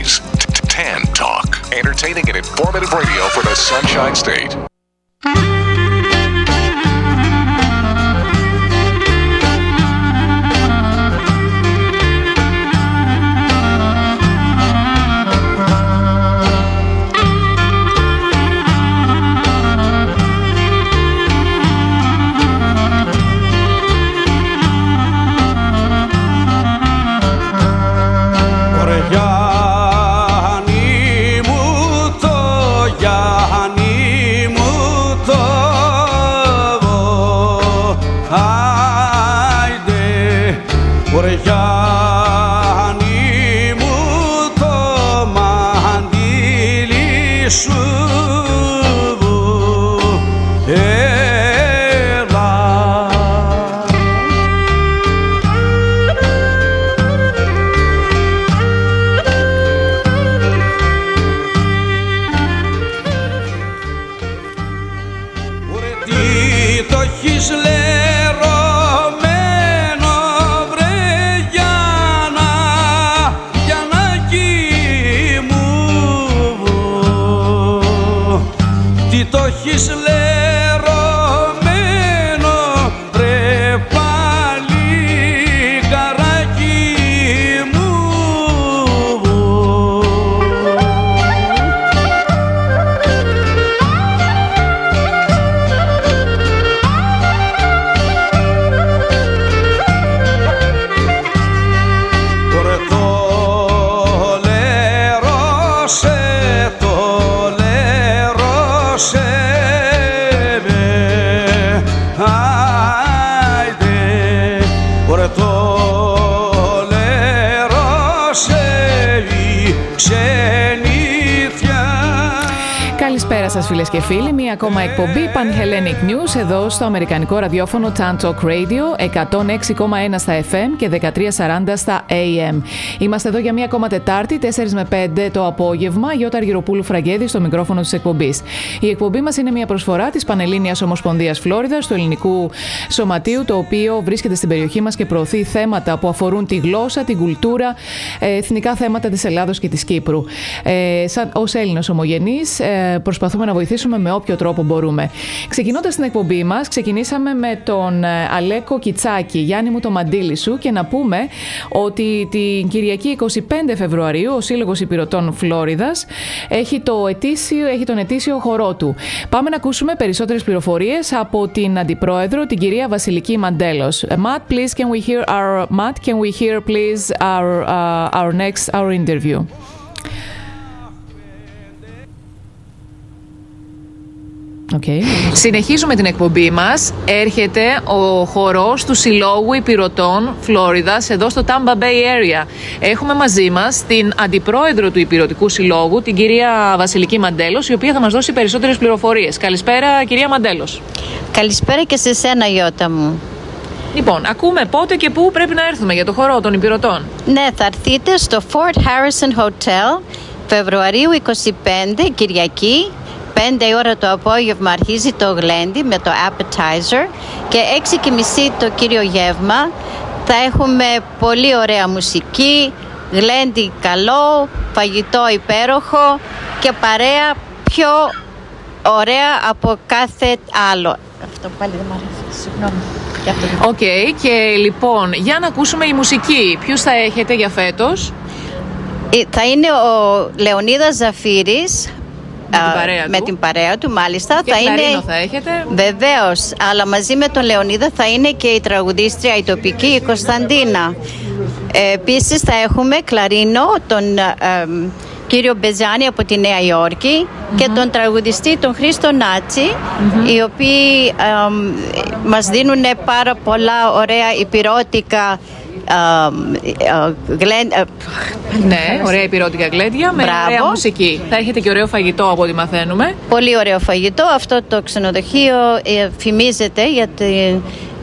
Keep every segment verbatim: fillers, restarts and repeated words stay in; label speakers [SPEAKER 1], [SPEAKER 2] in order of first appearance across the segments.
[SPEAKER 1] is Tan Talk, entertaining and informative radio for the Sunshine State.
[SPEAKER 2] Καλησπέρα σας φίλες και φίλοι, μία ακόμα εκπομπή Pan-Hellenic News εδώ στο αμερικανικό ραδιόφωνο Tan Talk Radio εκατόν έξι κόμμα ένα στα εφ εμ και δεκατρία σαράντα στα έι εμ. Είμαστε εδώ για μία ακόμα Τετάρτη, τέσσερα με πέντε το απόγευμα, Γιώτα Αργυροπούλου Φραγκέδη στο μικρόφωνο της εκπομπής. Η εκπομπή μας είναι μία προσφορά της Πανελλήνιας Ομοσπονδίας Φλόριδας, του ελληνικού σωματείου, το οποίο βρίσκεται στην περιοχή μας και προωθεί θέματα που αφορούν τη γλώσσα, την κουλτούρα, εθνικά θέματα της Ελλάδος και της Κύπρου. Ε, σαν, ως Έλληνος ομογενής, ε, προσπαθούμε να βοηθήσουμε με όποιο τρόπο μπορούμε. Ξεκινώντας την εκπομπή μας, ξεκινήσαμε με τον Αλέκο Κιτσάκη, Γιάννη μου το μαντίλι σου, και να πούμε ότι την Κυριακή εικοστή πέμπτη Φεβρουαρίου ο Σύλλογος Υπηρωτών Φλόριδας έχει, το ετήσιο, έχει τον ετήσιο χορό του. Πάμε να ακούσουμε περισσότερες πληροφορίες από την Αντιπρόεδρο, την κυρία Βασιλική Μαντέλος. Matt, please, can we hear our Matt, can we hear please our uh, our next our interview? Okay. Συνεχίζουμε την εκπομπή μας. Έρχεται ο χορός του Συλλόγου Υπηρωτών Φλόριδας εδώ στο Tampa Bay Area. Έχουμε μαζί μας την Αντιπρόεδρο του Υπηρωτικού Συλλόγου, την κυρία Βασιλική Μαντέλος, η οποία θα μας δώσει περισσότερες πληροφορίες. Καλησπέρα, κυρία Μαντέλος.
[SPEAKER 3] Καλησπέρα και σε σένα, Γιώτα μου.
[SPEAKER 2] Λοιπόν, ακούμε πότε και πού πρέπει να έρθουμε για το χορό των Υπηρωτών.
[SPEAKER 3] Ναι, θα έρθετε στο Fort Harrison Hotel Φεβρουαρίου εικοστή πέμπτη, Κυριακή. πέντε η ώρα το απόγευμα αρχίζει το γλέντι με το appetizer και έξι και μισή το κύριο γεύμα. Θα έχουμε πολύ ωραία μουσική, γλέντι καλό, φαγητό υπέροχο και παρέα πιο ωραία από κάθε άλλο. Αυτό πάλι δεν μου αρέσει, συγγνώμη.
[SPEAKER 2] Οκ, okay, και λοιπόν, για να ακούσουμε η μουσική. Ποιους θα έχετε για φέτος?
[SPEAKER 3] Θα είναι ο Λεωνίδας Ζαφύρης,
[SPEAKER 2] με την παρέα
[SPEAKER 3] με
[SPEAKER 2] του,
[SPEAKER 3] την παρέα του μάλιστα.
[SPEAKER 2] Και
[SPEAKER 3] θα
[SPEAKER 2] κλαρίνο
[SPEAKER 3] είναι...
[SPEAKER 2] θα έχετε.
[SPEAKER 3] Βεβαίως, αλλά μαζί με τον Λεωνίδα θα είναι και η τραγουδίστρια η τοπική, η Κωνσταντίνα. Ε, επίσης θα έχουμε κλαρίνο τον ε, ε, κύριο Μπεζάνη από τη Νέα Υόρκη mm-hmm. και τον τραγουδιστή τον Χρήστο Νάτσι, mm-hmm. οι οποίοι ε, μας δίνουν πάρα πολλά ωραία υπηρώτικα Uh, uh, γλεν, uh,
[SPEAKER 2] ναι, ωραία υπηρώτικα γλέντια με
[SPEAKER 3] μπράβο.
[SPEAKER 2] Ωραία μουσική. Θα έχετε και ωραίο φαγητό από ό,τι μαθαίνουμε.
[SPEAKER 3] Πολύ ωραίο φαγητό. Αυτό το ξενοδοχείο ε, φημίζεται για τη,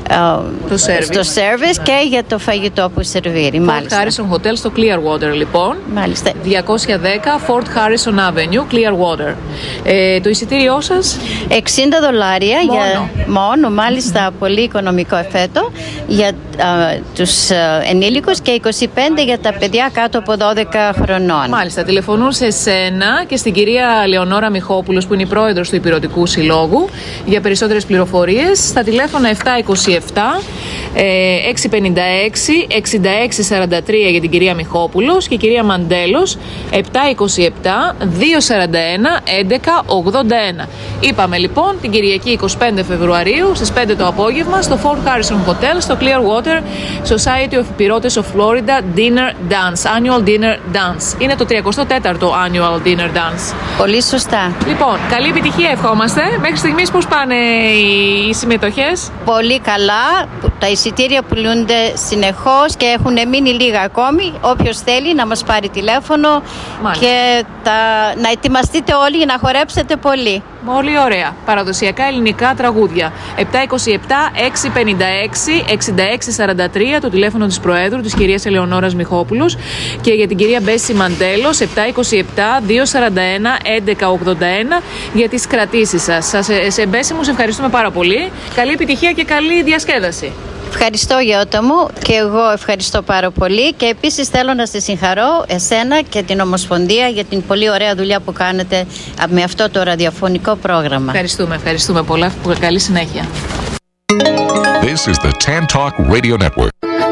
[SPEAKER 2] το
[SPEAKER 3] στο service και για το φαγητό που σερβίρει.
[SPEAKER 2] Fort Harrison Hotel στο Clearwater, λοιπόν.
[SPEAKER 3] Μάλιστα.
[SPEAKER 2] διακόσια δέκα Fort Harrison Avenue, Clearwater. Ε, το εισιτήριό σας?
[SPEAKER 3] εξήντα δολάρια
[SPEAKER 2] μόνο.
[SPEAKER 3] Για, μόνο, μάλιστα πολύ οικονομικό εφέτο για α, τους α, ενήλικους και είκοσι πέντε για τα παιδιά κάτω από δώδεκα χρονών.
[SPEAKER 2] Μάλιστα, τηλεφωνούν σε σένα και στην κυρία Λεωνόρα Μιχόπουλος, που είναι η πρόεδρος του Ηπειρωτικού Συλλόγου, για περισσότερες πληροφορίες στα τηλέφωνα επτά είκοσι επτά έξι πενήντα έξι εξήντα έξι σαράντα τρία για την κυρία Μιχόπουλος και η κυρία Μαντέλος επτά είκοσι επτά δύο σαράντα ένα έντεκα ογδόντα ένα. Είπαμε λοιπόν την Κυριακή εικοστή πέμπτη Φεβρουαρίου στις πέντε το απόγευμα στο Fort Harrison Hotel στο Clearwater Society of Ηπειρώτες of Florida Dinner Dance, Annual Dinner Dance. Είναι το τριακοστό τέταρτο Annual Dinner Dance.
[SPEAKER 3] Πολύ σωστά.
[SPEAKER 2] Λοιπόν, καλή επιτυχία ευχόμαστε. Μέχρι στιγμής πώς πάνε οι συμμετοχές?
[SPEAKER 3] Πολύ καλά. Τα εισιτήρια πουλούνται συνεχώς και έχουν μείνει λίγα ακόμη. Όποιος θέλει να μας πάρει τηλέφωνο. Μάλιστα. Και τα... να ετοιμαστείτε όλοι για να χορέψετε πολύ.
[SPEAKER 2] Πολύ ωραία. Παραδοσιακά ελληνικά τραγούδια. επτά είκοσι επτά έξι πενήντα έξι εξήντα έξι σαράντα τρία το τηλέφωνο της Προέδρου, της κυρίας Ελεονόρας Μιχόπουλος, και για την κυρία Μπέση Μαντέλος επτά είκοσι επτά δύο σαράντα ένα έντεκα ογδόντα ένα για τις κρατήσεις σας. Σας σε Μπέση μου, σε ευχαριστούμε πάρα πολύ. Καλή επιτυχία και καλή διασκέδαση.
[SPEAKER 3] Ευχαριστώ Γιώτα μου και εγώ ευχαριστώ πάρα πολύ και επίσης θέλω να σε συγχαρώ εσένα και την Ομοσπονδία για την πολύ ωραία δουλειά που κάνετε με αυτό το ραδιοφωνικό πρόγραμμα.
[SPEAKER 2] Ευχαριστούμε, ευχαριστούμε πολλά. Καλή συνέχεια.
[SPEAKER 1] This is the Tan Talk Radio Network.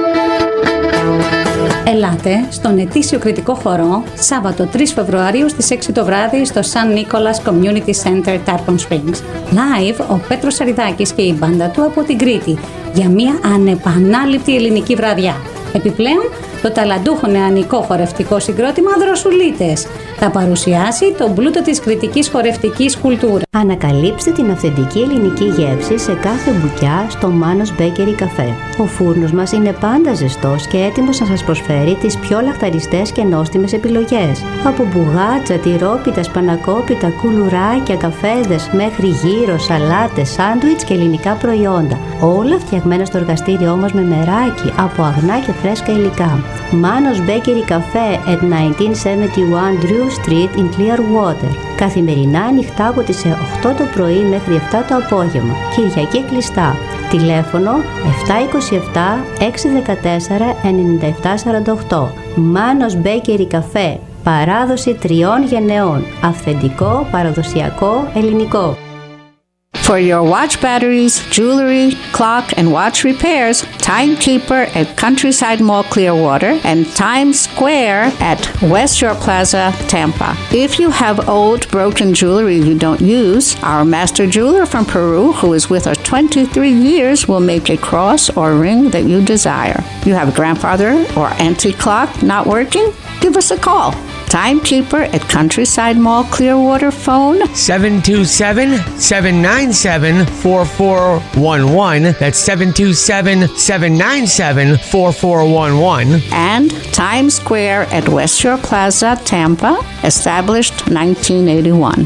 [SPEAKER 4] Ελάτε στον ετήσιο κριτικό χορό Σάββατο τρεις Φεβρουαρίου στις έξι το βράδυ στο San Nicolas Community Center, Tarpon Springs. Live ο Πέτρος Σαριδάκης και η μπάντα του από την Κρήτη για μια ανεπανάληπτη ελληνική βραδιά. Επιπλέον, το ταλαντούχο νεανικό χορευτικό συγκρότημα Δροσουλίτες θα παρουσιάσει τον πλούτο της κρητικής χορευτικής κουλτούρας.
[SPEAKER 5] Ανακαλύψτε την αυθεντική ελληνική γεύση σε κάθε μπουκιά στο Μάνος Bakery Café. Ο φούρνος μας είναι πάντα ζεστός και έτοιμος να σας προσφέρει τις πιο λαχταριστές και νόστιμες επιλογές. Από μπουγάτσα, τυρόπιτα, σπανακόπιτα, κουλουράκια, καφέδες μέχρι γύρο, σαλάτες, σάντουιτς και ελληνικά προϊόντα. Όλα φτιαγμένα στο εργαστήριό μας με μεράκι από αγνά και φρέσκα υλικά. Manos Bakery Cafe at χίλια εννιακόσια εβδομήντα ένα Drew Street in Clearwater. Καθημερινά ανοιχτά από τις οκτώ το πρωί μέχρι επτά το απόγευμα. Κυριακή κλειστά. Τηλέφωνο επτά είκοσι επτά έξι δεκατέσσερα ενενήντα επτά σαράντα οκτώ. Manos Bakery Cafe. Παράδοση τριών γενεών. Αυθεντικό, παραδοσιακό, ελληνικό.
[SPEAKER 6] For your watch batteries, jewelry, clock, and watch repairs, Timekeeper at Countryside Mall Clearwater and Times Square at West Shore Plaza, Tampa. If you have old, broken jewelry you don't use, our master jeweler from Peru, who is with us twenty-three years, will make a cross or ring that you desire. You have a grandfather or antique clock not working? Give us a call. Timekeeper at Countryside Mall Clearwater, phone
[SPEAKER 7] seven two seven, seven nine seven, four four one one. That's seven two seven, seven nine seven, four four one one.
[SPEAKER 6] And Times Square at West Shore Plaza, Tampa, established nineteen eighty-one.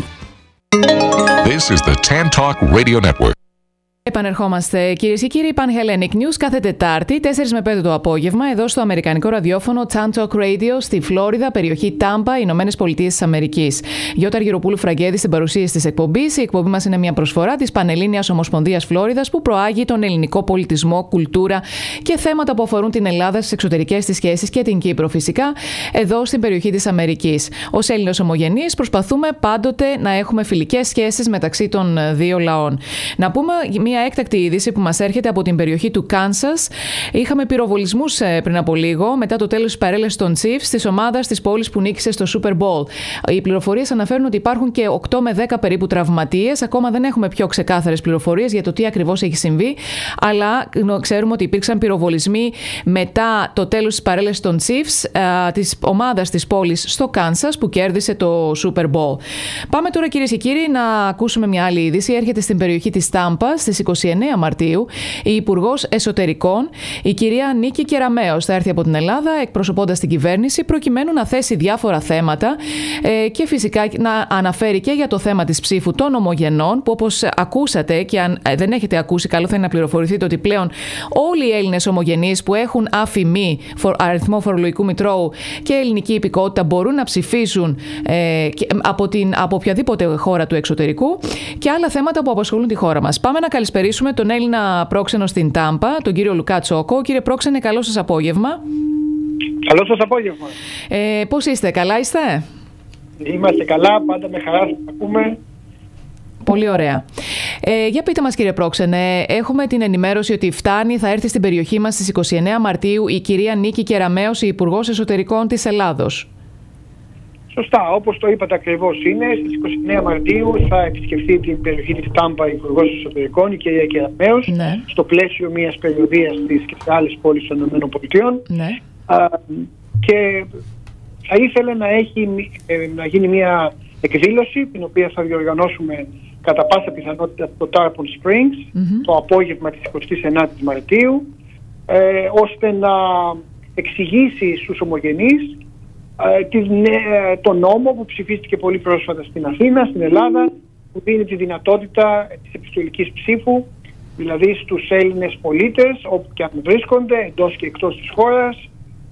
[SPEAKER 1] This is the Tan Talk Radio Network.
[SPEAKER 2] Επανερχόμαστε, κυρίες και κύριοι. Pan Hellenic News κάθε Τετάρτη, τέσσερα με πέντε το απόγευμα, εδώ στο αμερικανικό ραδιόφωνο Tan Talk Radio στη Φλόριδα, περιοχή Τάμπα, Ηνωμένες Πολιτείες της Αμερικής. Γιώτα Αργυροπούλου Φραγκέδη στην παρουσίαση της εκπομπής. Η εκπομπή μας είναι μια προσφορά της Πανελλήνιας Ομοσπονδίας Φλόριδας που προάγει τον ελληνικό πολιτισμό, κουλτούρα και θέματα που αφορούν την Ελλάδα στις εξωτερικές της σχέσεις και την Κύπρο φυσικά, εδώ στην περιοχή της Αμερικής. Ως Έλληνες ομογενείς προσπαθούμε πάντοτε να έχουμε φιλικές σχέσεις μεταξύ των δύο λαών. Να πούμε μια έκτακτη είδηση που μας έρχεται από την περιοχή του Κάνσας. Είχαμε πυροβολισμούς πριν από λίγο, μετά το τέλος της παρέλασης των Chiefs, της ομάδας της πόλης που νίκησε στο Super Bowl. Οι πληροφορίες αναφέρουν ότι υπάρχουν και οκτώ με δέκα περίπου τραυματίες. Ακόμα δεν έχουμε πιο ξεκάθαρες πληροφορίες για το τι ακριβώς έχει συμβεί, αλλά ξέρουμε ότι υπήρξαν πυροβολισμοί μετά το τέλος της παρέλασης των Chiefs, της ομάδας της πόλης στο Κάνσας που κέρδισε το Super Bowl. Πάμε τώρα, κυρίες και κύριοι, να ακούσουμε μια άλλη είδηση. Έρχεται στην περιοχή της Τάμπα στις είκοσι εννέα Μαρτίου η Υπουργός Εσωτερικών, η κυρία Νίκη Κεραμέως, θα έρθει από την Ελλάδα εκπροσωπώντας την κυβέρνηση προκειμένου να θέσει διάφορα θέματα ε, και φυσικά να αναφέρει και για το θέμα της ψήφου των ομογενών, που όπως ακούσατε και αν δεν έχετε ακούσει, καλό θα είναι να πληροφορηθείτε ότι πλέον όλοι οι Έλληνες ομογενείς που έχουν αφημί, αριθμό φορολογικού μητρώου και ελληνική υπηκότητα μπορούν να ψηφίσουν ε, από, την, από οποιαδήποτε χώρα του εξωτερικού και άλλα θέματα που απασχολούν τη χώρα μας. Πάμε να καλησπερίσουμε τον Έλληνα πρόξενο στην Τάμπα, τον κύριο Λουκά Τσόκο. Κύριε πρόξενε, καλό σας απόγευμα.
[SPEAKER 8] Καλό σας απόγευμα.
[SPEAKER 2] Ε, πώς είστε, καλά είστε?
[SPEAKER 8] Είμαστε καλά, πάντα με χαρά σας ακούμε.
[SPEAKER 2] Πολύ ωραία. Ε, για πείτε μας κύριε πρόξενε, έχουμε την ενημέρωση ότι φτάνει, θα έρθει στην περιοχή μας στις είκοσι εννέα Μαρτίου η κυρία Νίκη Κεραμέως, η Υπουργός Εσωτερικών της Ελλάδος.
[SPEAKER 8] Σωστά, όπως το είπατε ακριβώς είναι, στις είκοσι εννέα Μαρτίου θα επισκεφθεί την περιοχή της Τάμπα η Υπουργός Εσωτερικών, η κυρία Κεραμέως, ναι. στο πλαίσιο μιας περιοδίας της και σε άλλες πόλεις των ΗΠΑ.
[SPEAKER 2] Ναι.
[SPEAKER 8] Α, και θα ήθελε να, έχει, να γίνει μια εκδήλωση, την οποία θα διοργανώσουμε κατά πάσα πιθανότητα στο Tarpon Springs, mm-hmm. το απόγευμα της εικοστής ενάτης Μαρτίου, ε, ώστε να εξηγήσει στους ομογενείς ε, την, ε, το νόμο που ψηφίστηκε πολύ πρόσφατα στην Αθήνα, στην Ελλάδα, που δίνει τη δυνατότητα της επιστολικής ψήφου, δηλαδή στους Έλληνες πολίτες, όπου και αν βρίσκονται, εντός και εκτός της χώρας,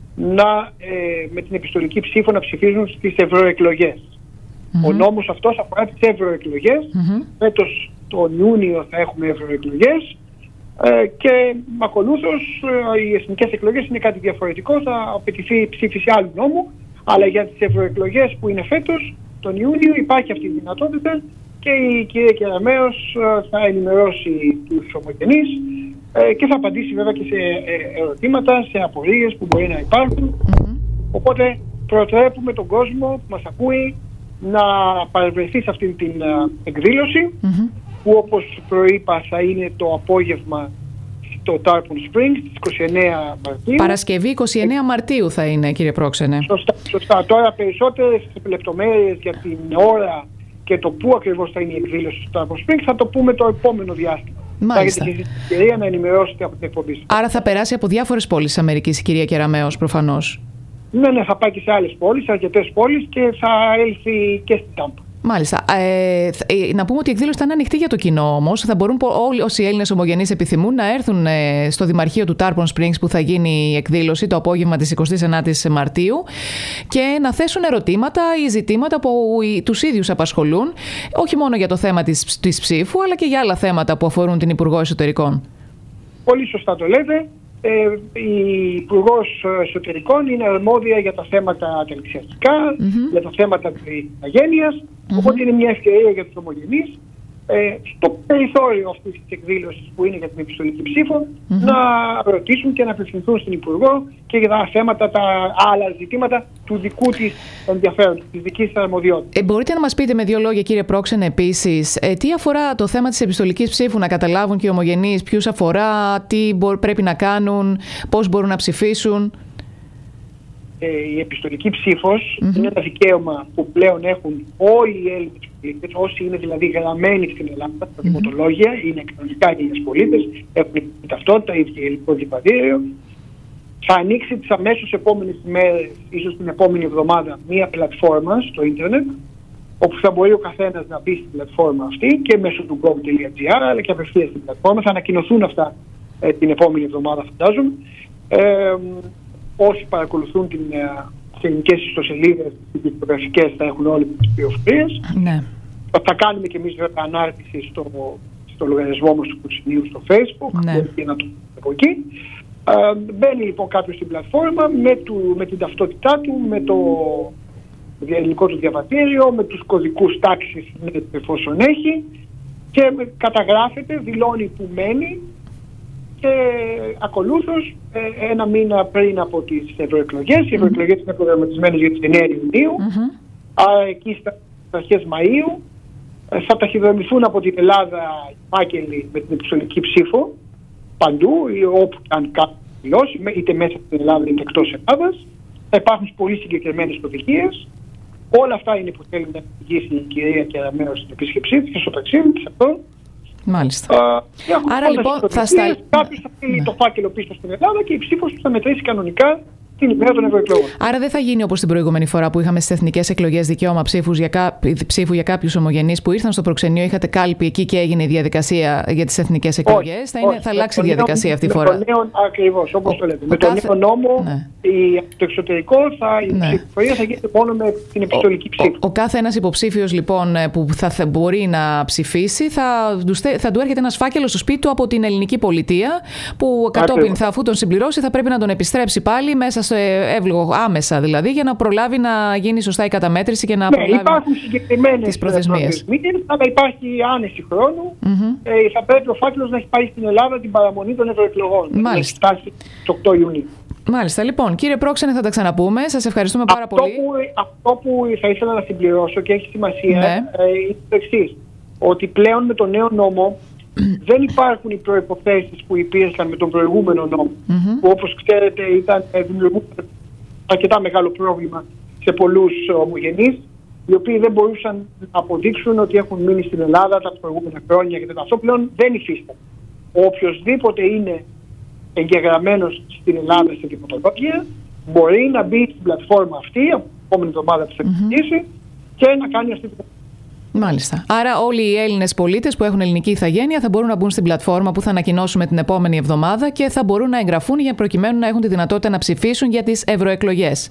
[SPEAKER 8] να, ε, με την επιστολική ψήφο να ψηφίζουν στις ευρωεκλογές. Mm-hmm. Ο νόμος αυτός αφορά τις ευρωεκλογές. Mm-hmm. Φέτος τον Ιούνιο θα έχουμε ευρωεκλογές ε, και ακολούθως ε, οι εθνικές εκλογές είναι κάτι διαφορετικό, θα απαιτηθεί ψήφιση άλλου νόμου, αλλά για τις ευρωεκλογές που είναι φέτος τον Ιούνιο υπάρχει αυτή η δυνατότητα και η κυρία Κεραμέως ε, θα ενημερώσει τους ομογενείς ε, και θα απαντήσει βέβαια και σε ε, ερωτήματα, σε απορίες που μπορεί να υπάρχουν. Mm-hmm. Οπότε προτρέπουμε τον κόσμο που μας ακούει να παρευρεθεί σε αυτήν την uh, εκδήλωση, mm-hmm. που όπως προείπα θα είναι το απόγευμα στο Tarpon Springs στις είκοσι εννέα Μαρτίου.
[SPEAKER 2] Παρασκευή είκοσι εννέα Μαρτίου θα είναι, κύριε πρόξενε.
[SPEAKER 8] Σωστά, σωστά. Τώρα περισσότερες λεπτομέρειες για την ώρα και το πού ακριβώς θα είναι η εκδήλωση στο Tarpon Springs θα το πούμε το επόμενο διάστημα.
[SPEAKER 2] Μάλιστα.
[SPEAKER 8] Θα έχετε και την ευκαιρία να ενημερώσετε από την εκπομπή.
[SPEAKER 2] Άρα θα περάσει από διάφορες πόλεις της Αμερικής η κυρία Κεραμέως προφανώς.
[SPEAKER 8] Ναι, ναι, θα πάει και σε άλλες πόλεις, αρκετές πόλεις και θα έλθει και στην Τάμπα.
[SPEAKER 2] Μάλιστα. Ε, να πούμε ότι η εκδήλωση θα είναι ανοιχτή για το κοινό όμως. Θα μπορούν όλοι όσοι Έλληνες ομογενείς επιθυμούν να έρθουν ε, στο Δημαρχείο του Tarpon Springs που θα γίνει η εκδήλωση το απόγευμα της εικοστής ενάτης Μαρτίου και να θέσουν ερωτήματα ή ζητήματα που τους ίδιους απασχολούν, όχι μόνο για το θέμα της, της ψήφου, αλλά και για άλλα θέματα που αφορούν την Υπουργό Εσωτερικών.
[SPEAKER 8] Πολύ σωστά το λέτε. Ε, η Υπουργός Εσωτερικών είναι αρμόδια για τα θέματα τα εκκλησιαστικά, mm-hmm. για τα θέματα της ηθαγένειας, mm-hmm. οπότε είναι μια ευκαιρία για τους ομογενείς ε, στο περιθώριο αυτής της εκδήλωσης που είναι για την επιστολική ψήφο mm-hmm. να ρωτήσουν και να απευθυνθούν στην Υπουργό και για τα θέματα, τα άλλα ζητήματα του δικού της ενδιαφέροντος, της δικής της αρμοδιότητας.
[SPEAKER 2] Ε, μπορείτε να μας πείτε με δύο λόγια, κύριε πρόξενε, επίσης, ε, τι αφορά το θέμα της επιστολικής ψήφου, να καταλάβουν και οι ομογενείς ποιους αφορά, τι μπο, πρέπει να κάνουν, πώς μπορούν να ψηφίσουν?
[SPEAKER 8] Ε, η επιστολική ψήφος mm-hmm. είναι ένα δικαίωμα που πλέον έχουν όλοι οι Έλληνες πολίτες, όσοι είναι δηλαδή γραμμένοι στην Ελλάδα, στα mm-hmm. δημοτολόγια, είναι κανονικά Έλληνες πολίτες, έχουν την ταυτότητα, ίδιο ελληνικό διαβατήριο. Θα ανοίξει τις αμέσως επόμενες ημέρες, ίσως την επόμενη εβδομάδα, μία πλατφόρμα στο ίντερνετ, όπου θα μπορεί ο καθένας να μπει στην πλατφόρμα αυτή και μέσω του gov τελεία gr, αλλά και απευθείας στην πλατφόρμα. Θα ανακοινωθούν αυτά ε, την επόμενη εβδομάδα, φαντάζομαι. Ε, όσοι παρακολουθούν την, τις ελληνικές ιστοσελίδες, τις δισκογραφικές, θα έχουν όλες τις πληροφορίες.
[SPEAKER 2] Ναι.
[SPEAKER 8] Θα κάνουμε και εμείς βέβαια ανάρτηση στο, στο λογαριασμό μας του Κουρσινίου στο Facebook,
[SPEAKER 2] ναι.
[SPEAKER 8] και να το από εκεί. Ε, μπαίνει λοιπόν κάποιος στην πλατφόρμα με, του, με την ταυτότητά του, με το ελληνικό του διαβατήριο, με τους κωδικούς τάξης εφόσον έχει και καταγράφεται, δηλώνει που μένει και ακολούθως ε, ένα μήνα πριν από τις ευρωεκλογές, mm-hmm. οι ευρωεκλογές είναι προγραμματισμένες για τις εννέα Ιουνίου, mm-hmm. άρα εκεί στα αρχές Μαΐου ε, θα ταχυδρομηθούν από την Ελλάδα οι φάκελοι με την επιστολική ψήφο παντού ή όπου αν κάποιο δηλώσει, είτε μέσα στην Ελλάδα είτε εκτός Ελλάδας. Θα υπάρχουν πολύ συγκεκριμένες οδηγίες. Όλα αυτά είναι που θέλει να εξηγήσει η κυρία Κεραμέως στην επίσκεψή της και στο ταξίδι της αυτό.
[SPEAKER 2] Μάλιστα.
[SPEAKER 8] Uh,
[SPEAKER 2] Άρα λοιπόν θα στα...
[SPEAKER 8] Κάποιος θα στείλει ναι. το φάκελο πίσω στην Ελλάδα και η ψήφος του θα μετρήσει κανονικά την ημέρα των ευρωεκλογών.
[SPEAKER 2] Άρα δεν θα γίνει όπως την προηγούμενη φορά που είχαμε στις εθνικές εκλογές δικαίωμα ψήφους για κά... ψήφου για κάποιους ομογενείς που ήρθαν στο προξενείο, είχατε κάλπη εκεί και έγινε η διαδικασία για τις εθνικές εκλογές. Όχι, θα, είναι, όχι, θα αλλάξει η διαδικασία αυτή τη φορά.
[SPEAKER 8] Με τον νέο, ακριβώς, όπως ο, το λέτε. Με κάθε... τον νέο νόμο, ναι. η, το εξωτερικό θα, η ναι. ψηφοφορία θα γίνεται μόνο με την επιστολική ψήφο. Ο, ο, ο κάθε ένας υποψήφιος λοιπόν που θα, θα μπορεί να ψηφίσει θα, θα του έρχεται ένας φάκελος στο σπίτι του από την ελληνική πολιτεία που κατόπιν θα, αφού τον συμπληρώσει θα πρέπει να τον επιστρέψει πάλι μέσα στο εύλογο, άμεσα δηλαδή, για να προλάβει να γίνει σωστά η καταμέτρηση και να ναι,
[SPEAKER 2] προλάβει
[SPEAKER 8] υπάρχουν συγκεκριμένες προθεσμίες, αλλά υπάρχει άνεση χρόνου. Mm-hmm. Ε, θα πρέπει ο φάκελος να έχει πάει στην Ελλάδα την παραμονή των ευρωεκλογών.
[SPEAKER 2] Μάλιστα.
[SPEAKER 8] Έχει φτάσει το οκτώ Ιουνίου.
[SPEAKER 2] Μάλιστα. Λοιπόν, κύριε Πρόξενε, θα τα ξαναπούμε. Σας ευχαριστούμε πάρα
[SPEAKER 8] αυτό
[SPEAKER 2] πολύ.
[SPEAKER 8] Που, αυτό που θα ήθελα να συμπληρώσω και έχει σημασία ναι. ε, είναι το εξής. Ότι πλέον με τον νέο νόμο δεν υπάρχουν οι προϋποθέσεις που υπήρχαν με τον προηγούμενο νόμο, mm-hmm. που όπως ξέρετε ήταν, δημιουργούν αρκετά μεγάλο πρόβλημα σε πολλούς ομογενείς, οι οποίοι δεν μπορούσαν να αποδείξουν ότι έχουν μείνει στην Ελλάδα τα προηγούμενα χρόνια και αυτό πλέον δεν υφίσταται. Οποιοςδήποτε είναι εγγεγραμμένος στην Ελλάδα σε τυπολογία μπορεί να μπει στην πλατφόρμα αυτή, από την επόμενη εβδομάδα που θα ξεκινήσει, mm-hmm. και να κάνει αυτή την.
[SPEAKER 2] Μάλιστα. Άρα όλοι οι Έλληνες πολίτες που έχουν ελληνική ηθαγένεια θα μπορούν να μπουν στην πλατφόρμα που θα ανακοινώσουμε την επόμενη εβδομάδα και θα μπορούν να εγγραφούν για προκειμένου να έχουν τη δυνατότητα να ψηφίσουν για τις ευρωεκλογές.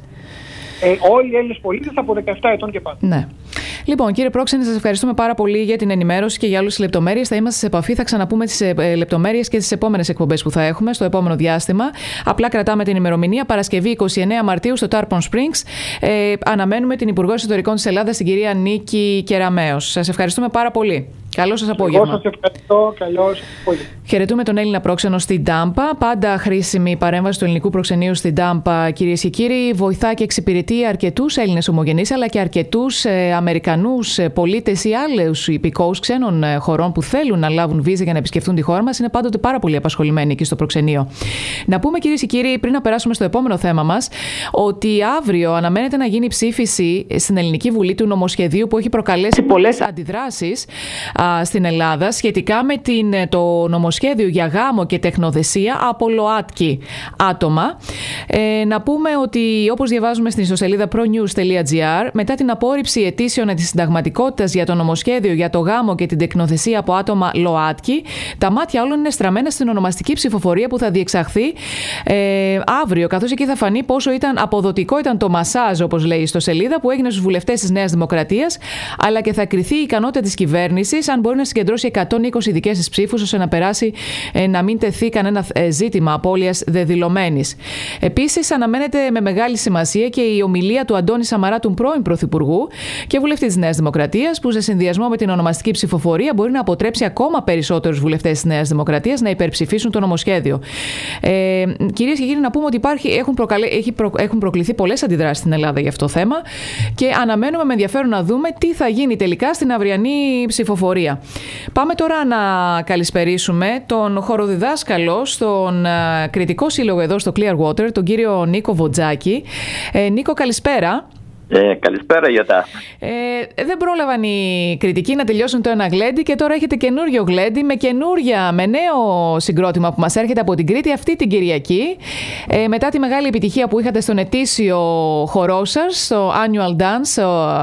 [SPEAKER 8] Ε, όλοι οι Έλληνες πολίτες από δεκαεπτά ετών και πάνω.
[SPEAKER 2] Ναι. Λοιπόν, κύριε Πρόξενε, σας ευχαριστούμε πάρα πολύ για την ενημέρωση και για όλες τις λεπτομέρειες. Θα είμαστε σε επαφή, θα ξαναπούμε τις ε, λεπτομέρειες και στις επόμενες εκπομπές που θα έχουμε στο επόμενο διάστημα. Απλά κρατάμε την ημερομηνία. Παρασκευή εικοστή ενάτη Μαρτίου στο Tarpon Springs. Ε, αναμένουμε την Υπουργό Εσωτερικών της Ελλάδας, την κυρία Νίκη Κεραμέως. Σας ευχαριστούμε πάρα πολύ. Καλό σας απόγευμα.
[SPEAKER 8] Εγώ σας ευχαριστώ. Καλό σας απόγευμα.
[SPEAKER 2] Χαιρετούμε τον Έλληνα πρόξενο στην Τάμπα. Πάντα χρήσιμη η παρέμβαση του ελληνικού προξενείου στην Τάμπα, κυρίες και κύριοι. Βοηθά και εξυπηρετεί αρκετούς Έλληνες ομογενείς, αλλά και αρκετούς ε, Αμερικανούς ε, πολίτες ή άλλους υπηκόους ξένων ε, χωρών που θέλουν να λάβουν βίζα για να επισκεφτούν τη χώρα μας. Είναι πάντοτε πάρα πολύ απασχολημένοι εκεί στο προξενείο. Να πούμε, κυρίες και κύριοι, πριν να περάσουμε στο επόμενο θέμα μας, ότι αύριο αναμένεται να γίνει ψήφιση στην Ελληνική Βουλή του νομοσχεδίου που έχει προκαλέσει πολλές αντιδράσεις στην Ελλάδα σχετικά με την, το νομοσχέδιο για γάμο και τεχνοθεσία από ΛΟΑΤΚΙ άτομα. Ε, να πούμε ότι όπως διαβάζουμε στην ιστοσελίδα pronews τελεία gr, μετά την απόρριψη αιτήσεων της συνταγματικότητας για το νομοσχέδιο για το γάμο και την τεχνοθεσία από άτομα ΛΟΑΤΚΙ, τα μάτια όλων είναι στραμμένα στην ονομαστική ψηφοφορία που θα διεξαχθεί ε, αύριο, καθώς εκεί θα φανεί πόσο ήταν αποδοτικό ήταν το μασάζ, όπως λέει η ιστοσελίδα, που έγινε στους βουλευτές της Νέας Δημοκρατίας, αλλά και θα κριθεί η ικανότητα της κυβέρνησης αν μπορεί να συγκεντρώσει εκατόν είκοσι δικές της ψήφους ώστε να περάσει, ε, να μην τεθεί κανένα ε, ζήτημα απώλειας δεδηλωμένης. Επίσης, αναμένεται με μεγάλη σημασία και η ομιλία του Αντώνη Σαμαρά, του πρώην Πρωθυπουργού και βουλευτή της Νέας Δημοκρατίας, που σε συνδυασμό με την ονομαστική ψηφοφορία μπορεί να αποτρέψει ακόμα περισσότερους βουλευτές της Νέας Δημοκρατίας να υπερψηφίσουν το νομοσχέδιο. Ε, κυρίες και κύριοι, να πούμε ότι υπάρχει, έχουν, προκαλε, έχει προ, έχουν προκληθεί πολλές αντιδράσεις στην Ελλάδα για αυτό το θέμα και αναμένουμε με ενδιαφέρον να δούμε τι θα γίνει τελικά στην αυριανή ψηφοφορία. Πάμε τώρα να καλησπερίσουμε τον χοροδιδάσκαλο στον uh, κριτικό σύλλογο εδώ στο Clearwater, τον κύριο Νίκο Βοτζάκη. Ε, Νίκο, καλησπέρα.
[SPEAKER 9] Ε, καλησπέρα, Ιωτά.
[SPEAKER 2] Ε, δεν πρόλαβαν οι κριτικοί να τελειώσουν το ένα γλέντι και τώρα έχετε καινούριο γλέντι με καινούρια, με νέο συγκρότημα που μας έρχεται από την Κρήτη αυτή την Κυριακή. Ε, μετά τη μεγάλη επιτυχία που είχατε στον ετήσιο χορό σας, στο Annual Dance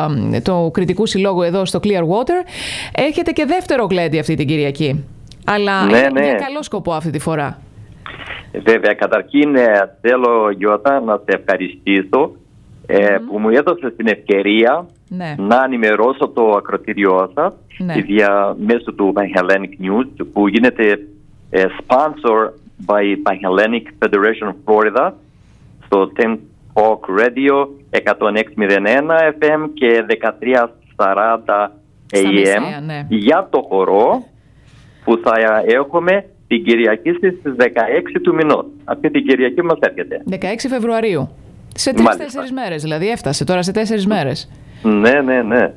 [SPEAKER 2] του κριτικού συλλόγου εδώ στο Clearwater, έχετε και δεύτερο γλέντι αυτή την Κυριακή. Αλλά
[SPEAKER 9] ναι,
[SPEAKER 2] είναι
[SPEAKER 9] ναι.
[SPEAKER 2] για καλό σκοπό αυτή τη φορά.
[SPEAKER 9] Βέβαια, καταρχήν θέλω, Γιώτα, να σε ευχαριστήσω Ε, mm-hmm. που μου έδωσε την ευκαιρία ναι. να ενημερώσω το ακροτήριό σας ναι. δια, μέσω του Panhellenic News που γίνεται ε, sponsor by Panhellenic Federation of Florida στο Ten Talk Radio εκατόν έξι κόμμα ένα εφ εμ και δεκατρία σαράντα έι εμ μεσαία, ναι. για το χορό που θα έχουμε την Κυριακή στις δεκαέξι του μηνός. Αυτή την Κυριακή μας έρχεται.
[SPEAKER 2] δεκαέξι Φεβρουαρίου. Σε τρεις-τέσσερις μέρες, δηλαδή έφτασε τώρα σε τέσσερις μέρες.
[SPEAKER 9] Ναι, ναι, ναι.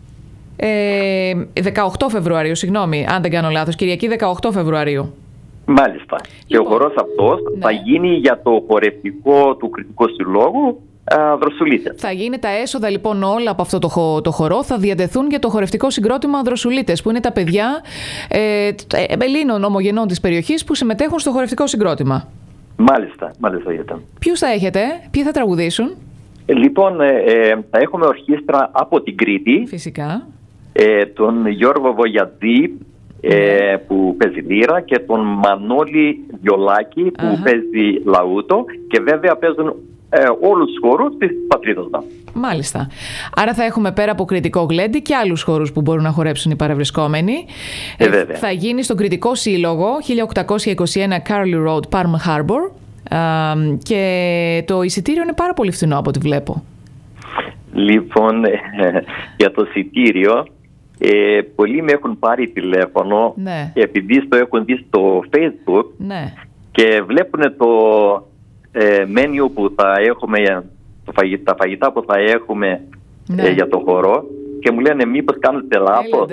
[SPEAKER 2] Ε, δεκαοκτώ Φεβρουαρίου, συγγνώμη, αν δεν κάνω λάθος. Κυριακή δεκαοκτώ Φεβρουαρίου.
[SPEAKER 9] Μάλιστα. Λοιπόν, και ο χορός αυτός ναι. θα γίνει για το χορευτικό του Κριτικού Συλλόγου Δροσουλίτες.
[SPEAKER 2] Θα γίνει τα έσοδα λοιπόν όλα από αυτό το, χο, το χορό θα διατεθούν για το χορευτικό συγκρότημα Δροσουλίτες, που είναι τα παιδιά ε, Ελλήνων ομογενών της περιοχής που συμμετέχουν στο χορευτικό συγκρότημα.
[SPEAKER 9] Μάλιστα, μάλιστα ήταν.
[SPEAKER 2] Ποιους θα έχετε, ποιοι θα τραγουδήσουν?
[SPEAKER 9] Λοιπόν, ε, ε, θα έχουμε ορχήστρα από την Κρήτη.
[SPEAKER 2] Φυσικά.
[SPEAKER 9] Ε, τον Γιώργο Βογιατζή ε, που παίζει λύρα και τον Μανώλη Βιολάκη που Αχα. παίζει λαούτο, και βέβαια παίζουν ε, όλους τους χορούς της πατρίδας μας.
[SPEAKER 2] Μάλιστα. Άρα θα έχουμε πέρα από κριτικό γλέντι και άλλους χορούς που μπορούν να χορέψουν οι παρευρισκόμενοι.
[SPEAKER 9] Ε, ε,
[SPEAKER 2] θα γίνει στον Κριτικό Σύλλογο χίλια οκτακόσια είκοσι ένα Carly Road, Palm Harbor. Uh, και το εισιτήριο είναι πάρα πολύ φθηνό από ό,τι βλέπω.
[SPEAKER 9] Λοιπόν, ε, για το εισιτήριο ε, πολλοί με έχουν πάρει τηλέφωνο,
[SPEAKER 2] ναι.
[SPEAKER 9] επειδή το έχουν δει στο Facebook,
[SPEAKER 2] ναι.
[SPEAKER 9] και βλέπουν το ε, μένιου που θα έχουμε, το φαγητά, τα φαγητά που θα έχουμε ναι. ε, για το χορό, και μου λένε μήπως κάνετε λάθος.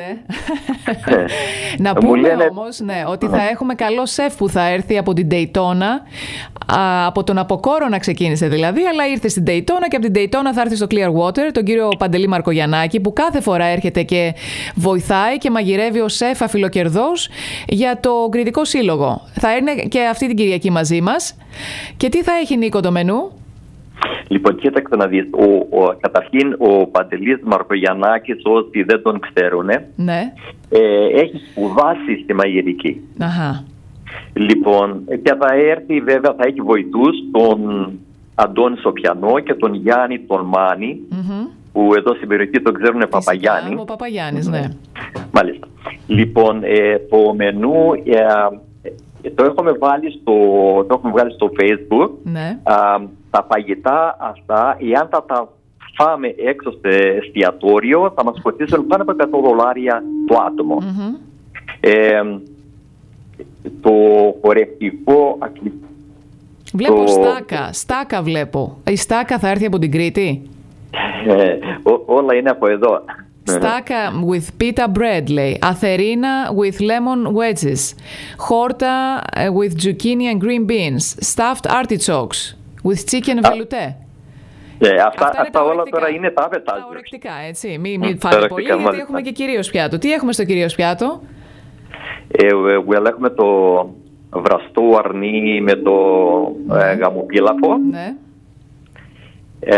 [SPEAKER 2] Να πούμε λένε... όμως ναι, ότι θα έχουμε καλό σεφ που θα έρθει από την Daytona, από τον Αποκόρονα ξεκίνησε δηλαδή, αλλά ήρθε στην Daytona και από την Daytona θα έρθει στο Clearwater, τον κύριο Παντελή Μαρκογιαννάκη, που κάθε φορά έρχεται και βοηθάει και μαγειρεύει ο σεφ αφιλοκερδός για το Κριτικό Σύλλογο. Θα είναι και αυτή την Κυριακή μαζί μας. Και τι θα έχει, Νίκο, το μενού?
[SPEAKER 9] Λοιπόν, κοίταξε να δεις, ο, ο, καταρχήν ο Παντελής Μαρκογιαννάκης, όσοι δεν τον ξέρουν,
[SPEAKER 2] ναι.
[SPEAKER 9] ε, έχει σπουδάσει στη μαγειρική.
[SPEAKER 2] Αχα.
[SPEAKER 9] Λοιπόν, και θα έρθει, βέβαια θα έχει βοηθούς, τον Αντώνη Σοπιανό και τον Γιάννη τον Μάνη, mm-hmm. που εδώ στην περιοχή τον ξέρουν Παπαγιάννη.
[SPEAKER 2] Ο Παπαγιάννης, ναι.
[SPEAKER 9] Μάλιστα. Λοιπόν, ε, το μενού... Ε, Το έχουμε, βάλει στο, το έχουμε βγάλει στο Facebook.
[SPEAKER 2] Ναι.
[SPEAKER 9] Α, τα φαγητά αυτά, εάν θα τα φάμε έξω στο εστιατόριο, θα μας κοστίσουν πάνω από εκατό δολάρια το άτομο.
[SPEAKER 2] Mm-hmm.
[SPEAKER 9] Ε, το χορευτικό...
[SPEAKER 2] Βλέπω
[SPEAKER 9] το...
[SPEAKER 2] στάκα. Στάκα βλέπω. Η στάκα θα έρθει από την Κρήτη.
[SPEAKER 9] Ε, ό, όλα είναι από εδώ.
[SPEAKER 2] Στάκα with pita bread, λέει. Αθερίνα with lemon wedges. Χόρτα with zucchini and green beans. Stuffed artichokes with chicken velouté.
[SPEAKER 9] Ε, αυτά αυτά, αυτά όλα τώρα είναι τα appetizers.
[SPEAKER 2] Τα ορεκτικά, έτσι. Μην μη φάτε πολύ, γιατί μάλιστα. Έχουμε και κυρίως πιάτο. Τι έχουμε στο κυρίως πιάτο?
[SPEAKER 9] Ε, well, έχουμε το βραστό αρνί με το ναι. ε, γαμοπίλαφο.
[SPEAKER 2] Ναι.
[SPEAKER 9] Ε,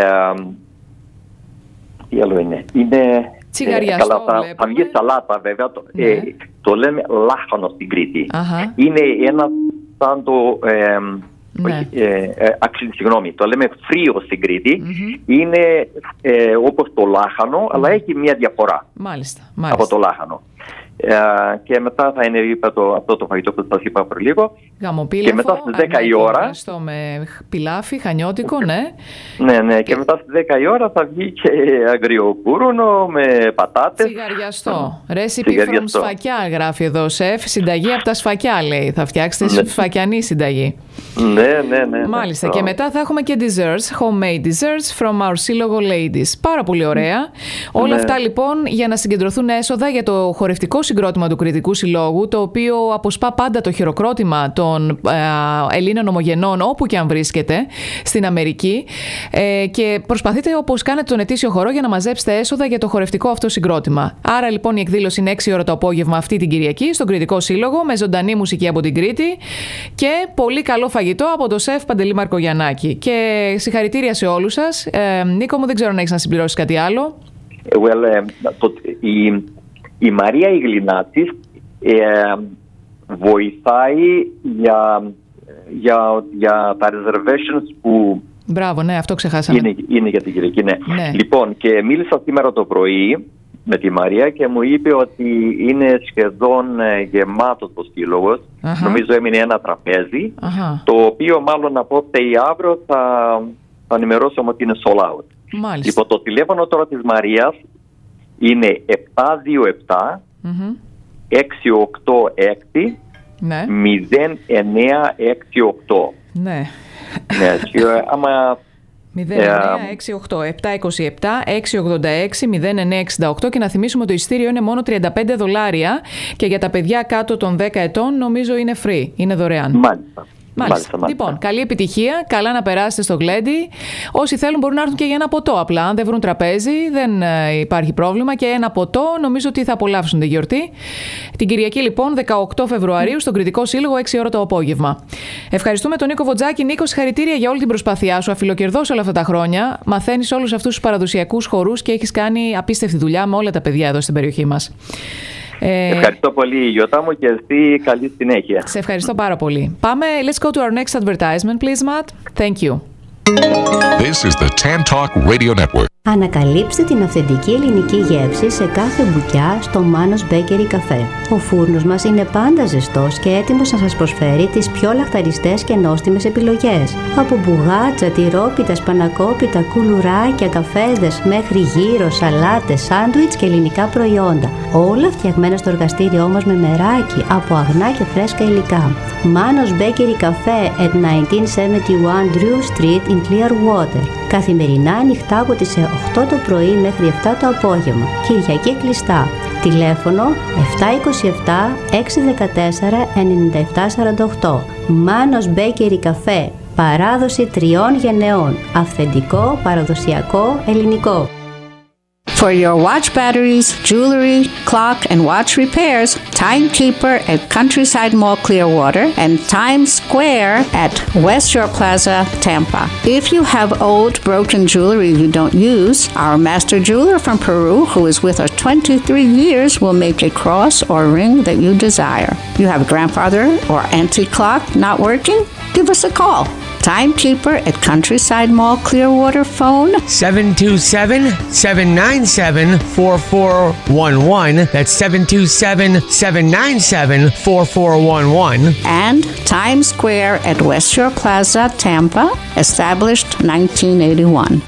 [SPEAKER 9] τι άλλο είναι? Είναι...
[SPEAKER 2] Τσιγαριαστό,
[SPEAKER 9] ε, καλά, θα βγει σαλάτα βέβαια, το, ναι. ε, το λέμε λάχανο στην Κρήτη.
[SPEAKER 2] Αχα.
[SPEAKER 9] Είναι ένα σαν το, ε,
[SPEAKER 2] ναι.
[SPEAKER 9] ε, ε, αξι, συγγνώμη, το λέμε φρύο στην Κρήτη,
[SPEAKER 2] mm-hmm.
[SPEAKER 9] είναι ε, όπως το λάχανο, mm-hmm. αλλά έχει μια διαφορά.
[SPEAKER 2] Μάλιστα, μάλιστα.
[SPEAKER 9] Από το λάχανο. Ε, και μετά θα είναι είπα, το, αυτό το φαγητό που σας είπα πριν λίγο.
[SPEAKER 2] Γαμοπίλαφο,
[SPEAKER 9] και μετά στις δέκα η ώρα.
[SPEAKER 2] Με πιλάφι, χανιώτικο, ναι.
[SPEAKER 9] Ναι, ναι, και μετά στις δέκα η ώρα θα βγει και αγριοκούρουνο με πατάτες.
[SPEAKER 2] Τσιγαριαστό. Recipe from σφακιά γράφει εδώ, σεφ. Συνταγή από τα σφακιά, λέει. Θα φτιάξετε ναι. σφακιανή συνταγή.
[SPEAKER 9] Ναι, ναι, ναι.
[SPEAKER 2] Μάλιστα.
[SPEAKER 9] Ναι.
[SPEAKER 2] Και μετά θα έχουμε και desserts, homemade desserts from our Σύλλογο Ladies. Πάρα πολύ ωραία. Ναι. Όλα αυτά λοιπόν για να συγκεντρωθούν έσοδα για το χορευτικό συγκρότημα του Κριτικού Συλλόγου, το οποίο αποσπά πάντα το χειροκρότημα των ε, Ελλήνων ομογενών όπου και αν βρίσκεται στην Αμερική, ε, και προσπαθείτε όπως κάνετε τον ετήσιο χορό για να μαζέψετε έσοδα για το χορευτικό αυτό συγκρότημα. Άρα λοιπόν η εκδήλωση είναι έξι ώρα το απόγευμα αυτή την Κυριακή στον Κριτικό Σύλλογο, με ζωντανή μουσική από την Κρήτη και πολύ καλό φαγητό από το σεφ Παντελή Μαρκογιαννάκη. Και συγχαρητήρια σε όλους σας. Ε, Νίκο μου, δεν ξέρω αν έχεις να συμπληρώσεις κάτι άλλο.
[SPEAKER 9] Well, uh, το, η, η Μαρία Ιγλινάτης ε, βοηθάει για, για, για τα reservations που
[SPEAKER 2] Μπράβο, ναι, αυτό ξεχάσαμε.
[SPEAKER 9] Είναι, είναι για την Κυριακή, ναι.
[SPEAKER 2] ναι.
[SPEAKER 9] Λοιπόν, και μίλησα σήμερα το πρωί με τη Μαρία και μου είπε ότι είναι σχεδόν ε, γεμάτος το σύλλογος. Uh-huh. Νομίζω έμεινε ένα τραπέζι, uh-huh. το οποίο μάλλον απόψε ή αύριο θα, θα ενημερώσουμε ότι είναι sold out.
[SPEAKER 2] Μάλιστα.
[SPEAKER 9] Λοιπόν, το τηλέφωνο τώρα της Μαρίας είναι επτά δύο επτά έξι οκτώ έξι μηδέν εννέα έξι οκτώ.
[SPEAKER 2] Ναι.
[SPEAKER 9] Ναι, και άμα...
[SPEAKER 2] μηδέν εννέα έξι οκτώ επτά είκοσι επτά έξι ογδόντα έξι μηδέν εννέα εξήντα οκτώ και να θυμίσουμε ότι το ειστήριο είναι μόνο τριάντα πέντε δολάρια και για τα παιδιά κάτω των δέκα ετών νομίζω είναι free, είναι δωρεάν.
[SPEAKER 9] Μάλιστα.
[SPEAKER 2] Μάλιστα. Μάλιστα. Λοιπόν, καλή επιτυχία, καλά να περάσετε στο Γλέντι. Όσοι θέλουν μπορούν να έρθουν και για ένα ποτό. Απλά, αν δεν βρουν τραπέζι, δεν ε, υπάρχει πρόβλημα. Και ένα ποτό, νομίζω ότι θα απολαύσουν τη γιορτή. Την Κυριακή, λοιπόν, δεκαοκτώ Φεβρουαρίου, στον Κρητικό Σύλλογο, έξι ώρα το απόγευμα. Ευχαριστούμε τον Νίκο Βοτζάκη. Νίκο, συγχαρητήρια για όλη την προσπάθειά σου. Αφιλοκερδός όλα αυτά τα χρόνια. Μαθαίνεις όλους αυτούς τους παραδοσιακούς χορούς και έχεις κάνει απίστευτη δουλειά με όλα τα παιδιά εδώ στην περιοχή μας.
[SPEAKER 9] Ε... Ευχαριστώ πολύ, Γιώτα μου, και εσύ καλή συνέχεια.
[SPEAKER 2] Σε ευχαριστώ πάρα πολύ. Πάμε, let's go to our next advertisement, please, Matt. Thank you.
[SPEAKER 1] This is the Tan Talk Radio Network.
[SPEAKER 5] Ανακαλύψτε την αυθεντική ελληνική γεύση σε κάθε μπουκιά στο Manos Bakery Café. Ο φούρνος μας είναι πάντα ζεστός και έτοιμος να σας προσφέρει τις πιο λαχταριστές και νόστιμες επιλογές. Από μπουγάτσα, τυρόπιτα, σπανακόπιτα, κουλουράκια, καφέδες, μέχρι γύρο, σαλάτες, σάντουιτς και ελληνικά προϊόντα. Όλα φτιαγμένα στο εργαστήριό μας με μεράκι από αγνά και φρέσκα υλικά. Manos Bakery Café at χίλια εννιακόσια εβδομήντα ένα Drew Street in Clearwater. Καθημερινά ανοιχτά από τις οκτώ το πρωί μέχρι επτά το απόγευμα. Κυριακή κλειστά. Τηλέφωνο επτά δύο επτά έξι ένα τέσσερα εννιά επτά τέσσερα οκτώ. Manos Bakery Café. Παράδοση τριών γενεών. Αυθεντικό, παραδοσιακό, ελληνικό.
[SPEAKER 6] For your watch batteries, jewelry, clock, and watch repairs, Timekeeper at Countryside Mall Clearwater and Times Square at West Shore Plaza, Tampa. If you have old broken jewelry you don't use, our master jeweler from Peru, who is with us twenty-three years, will make a cross or ring that you desire. You have a grandfather or antique clock not working? Give us a call. Timekeeper at Countryside Mall Clearwater, phone
[SPEAKER 7] seven two seven, seven nine seven, four four one one. That's seven two seven, seven nine seven, four four one one.
[SPEAKER 6] And Times Square at West Shore Plaza, Tampa, established nineteen eighty-one.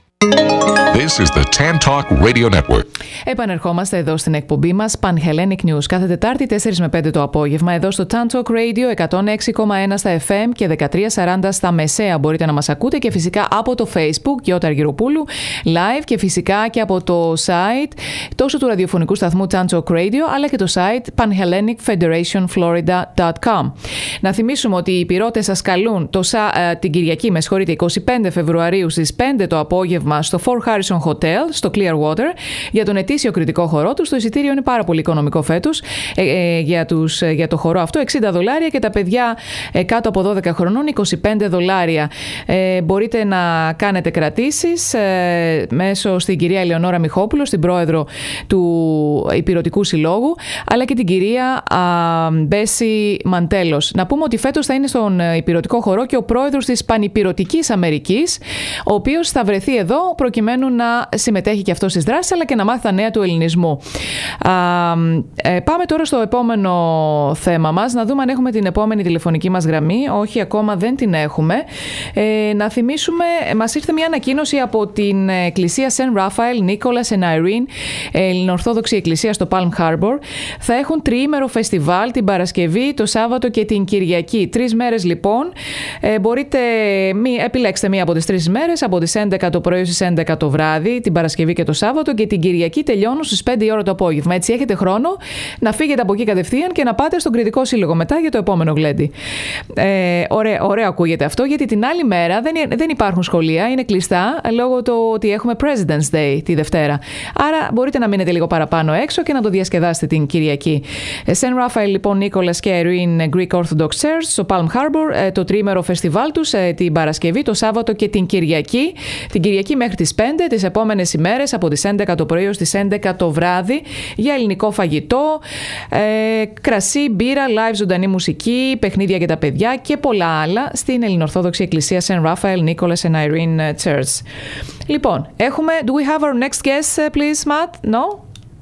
[SPEAKER 1] This is the Tan Talk Radio Network.
[SPEAKER 2] Επανερχόμαστε εδώ στην εκπομπή μας Panhellenic News κάθε Τετάρτη τέσσερα με πέντε το απόγευμα εδώ στο Tan Talk Radio εκατόν έξι κόμμα ένα στα εφ εμ και δεκατρία σαράντα στα μεσαία μπορείτε να μας ακούτε και φυσικά από το Facebook Γιώτα Αργυροπούλου live και φυσικά και από το site τόσο του ραδιοφωνικού σταθμού Tan Talk Radio αλλά και το site panhellenic federation florida dot com. Να θυμίσουμε ότι οι πυρώτες σας καλούν το, την Κυριακή με συγχωρείτε εικοστή πέμπτη Φεβρουαρίου στις πέντε το απόγευμα στο Fort Harrison Hotel στο Clearwater για τον ετήσιο κριτικό χορό τους. Το εισιτήριο είναι πάρα πολύ οικονομικό φέτος ε, ε, για, τους, ε, για το χορό αυτό, εξήντα δολάρια και τα παιδιά ε, κάτω από δώδεκα χρονών είκοσι πέντε δολάρια. Ε, μπορείτε να κάνετε κρατήσεις ε, μέσω στην κυρία Ελεονόρα Μιχόπουλο, στην πρόεδρο του Υπηρωτικού Συλλόγου, αλλά και την κυρία α, Μπέση Μαντέλος. Να πούμε ότι φέτος θα είναι στον Υπηρωτικό χορό και ο πρόεδρος της Πανυπηρωτικής Αμερικής, ο οποίος θα βρεθεί εδώ προκειμένου να συμμετέχει και αυτό στις δράσεις αλλά και να μάθει τα νέα του ελληνισμού. Α, ε, πάμε τώρα στο επόμενο θέμα μας, να δούμε αν έχουμε την επόμενη τηλεφωνική μας γραμμή. Όχι, ακόμα δεν την έχουμε. Ε, να θυμίσουμε, μας ήρθε μια ανακοίνωση από την εκκλησία Saint Raphael, Nicholas and Irene, Ελληνοορθόδοξη εκκλησία στο Palm Harbor. Θα έχουν τριήμερο φεστιβάλ την Παρασκευή, το Σάββατο και την Κυριακή. Τρεις μέρες λοιπόν. Ε, μπορείτε, μη, επιλέξτε μία από τις τρεις μέρες, από τις έντεκα το πρωί στις έντεκα το βράδυ, την Παρασκευή και το Σάββατο, και την Κυριακή τελειώνουν στις πέντε η ώρα το απόγευμα. Έτσι έχετε χρόνο να φύγετε από εκεί κατευθείαν και να πάτε στον Κρητικό Σύλλογο μετά για το επόμενο γλέντι. Ε, ωραίο, ωραίο ακούγεται αυτό, γιατί την άλλη μέρα δεν, δεν υπάρχουν σχολεία, είναι κλειστά λόγω του ότι έχουμε President's Day τη Δευτέρα. Άρα μπορείτε να μείνετε λίγο παραπάνω έξω και να το διασκεδάσετε την Κυριακή. Saint Raphael λοιπόν, Nicholas και Irene Greek Orthodox Church στο Palm Harbor, το τριήμερο φεστιβάλ τους την Παρασκευή, το Σάββατο και την Κυριακή. Την Κυριακή μέχρι τις πέντε, τις επόμενες ημέρες από τις έντεκα το πρωί ως τις έντεκα το βράδυ για ελληνικό φαγητό, ε, κρασί, μπύρα, live ζωντανή μουσική, παιχνίδια για τα παιδιά και πολλά άλλα στην Ελληνοορθόδοξη Εκκλησία Saint Raphael, Nicholas and Irene Church. Λοιπόν, έχουμε... Do we have our next guest, please, Matt? No?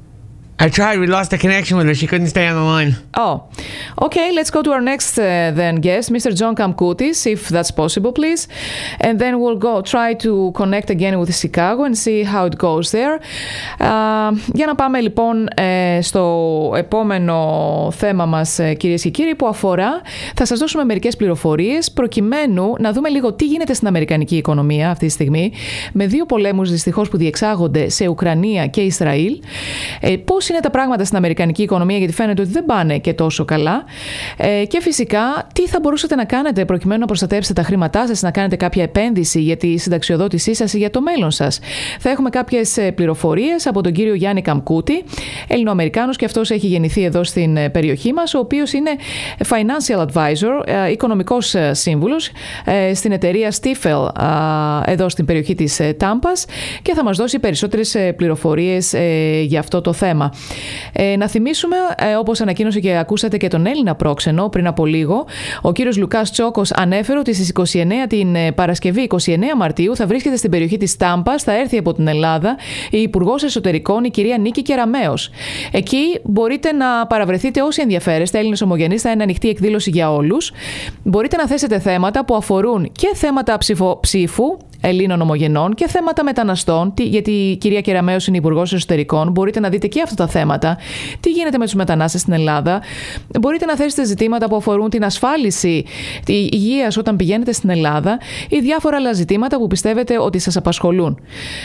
[SPEAKER 7] I tried. We lost the connection with her. She couldn't stay on the line.
[SPEAKER 2] Oh, okay. Let's go to our next uh, then guest, Mister John Kamkoutis, if that's possible, please. And then we'll go try to connect again with Chicago and see how it goes there. Uh, για να πάμε λοιπόν ε, στο επόμενο θέμα μας, ε, κυρίες και κύριοι, που αφορά, θα σας δώσουμε μερικές πληροφορίες προκειμένου να δούμε λίγο τι γίνεται στην αμερικανική οικονομία αυτή τη στιγμή, με δύο πολέμους δυστυχώς που διεξάγονται σε Ουκρανία και Ισραήλ. Ε, πώς πώς είναι τα πράγματα στην αμερικανική οικονομία, γιατί φαίνεται ότι δεν πάνε και τόσο καλά. Ε, και φυσικά, τι θα μπορούσατε να κάνετε προκειμένου να προστατεύσετε τα χρήματά σας, να κάνετε κάποια επένδυση για τη συνταξιοδότησή σας ή για το μέλλον σας. Θα έχουμε κάποιες πληροφορίες από τον κύριο Γιάννη Καμκούτη, Ελληνοαμερικάνος, και αυτός έχει γεννηθεί εδώ στην περιοχή μας, ο οποίος είναι financial advisor, οικονομικός σύμβουλος στην εταιρεία Stifel εδώ στην περιοχή της Τάμπας, και θα μας δώσει περισσότερες πληροφορίες για αυτό το θέμα. Να θυμίσουμε, όπως ανακοίνωσε και ακούσατε και τον Έλληνα πρόξενο πριν από λίγο, ο κύριος Λουκάς Τσόκος ανέφερε ότι στις είκοσι εννέα την Παρασκευή είκοσι εννέα Μαρτίου θα βρίσκεται στην περιοχή της Τάμπας, θα έρθει από την Ελλάδα η Υπουργός Εσωτερικών, η κυρία Νίκη Κεραμέως. Εκεί μπορείτε να παραβρεθείτε όσοι ενδιαφέρεστε. Έλληνες Ομογενείς, θα είναι ανοιχτή εκδήλωση για όλους. Μπορείτε να θέσετε θέματα που αφορούν και θέματα ψηφο, ψήφου Ελλήνων ομογενών και θέματα μεταναστών, γιατί η κυρία Κεραμέως είναι Υπουργός Εσωτερικών. Μπορείτε να δείτε και αυτά τα θέματα. Τι γίνεται με τους μετανάστες στην Ελλάδα. Μπορείτε να θέσετε ζητήματα που αφορούν την ασφάλιση υγείας όταν πηγαίνετε στην Ελλάδα ή διάφορα άλλα ζητήματα που πιστεύετε ότι σας απασχολούν.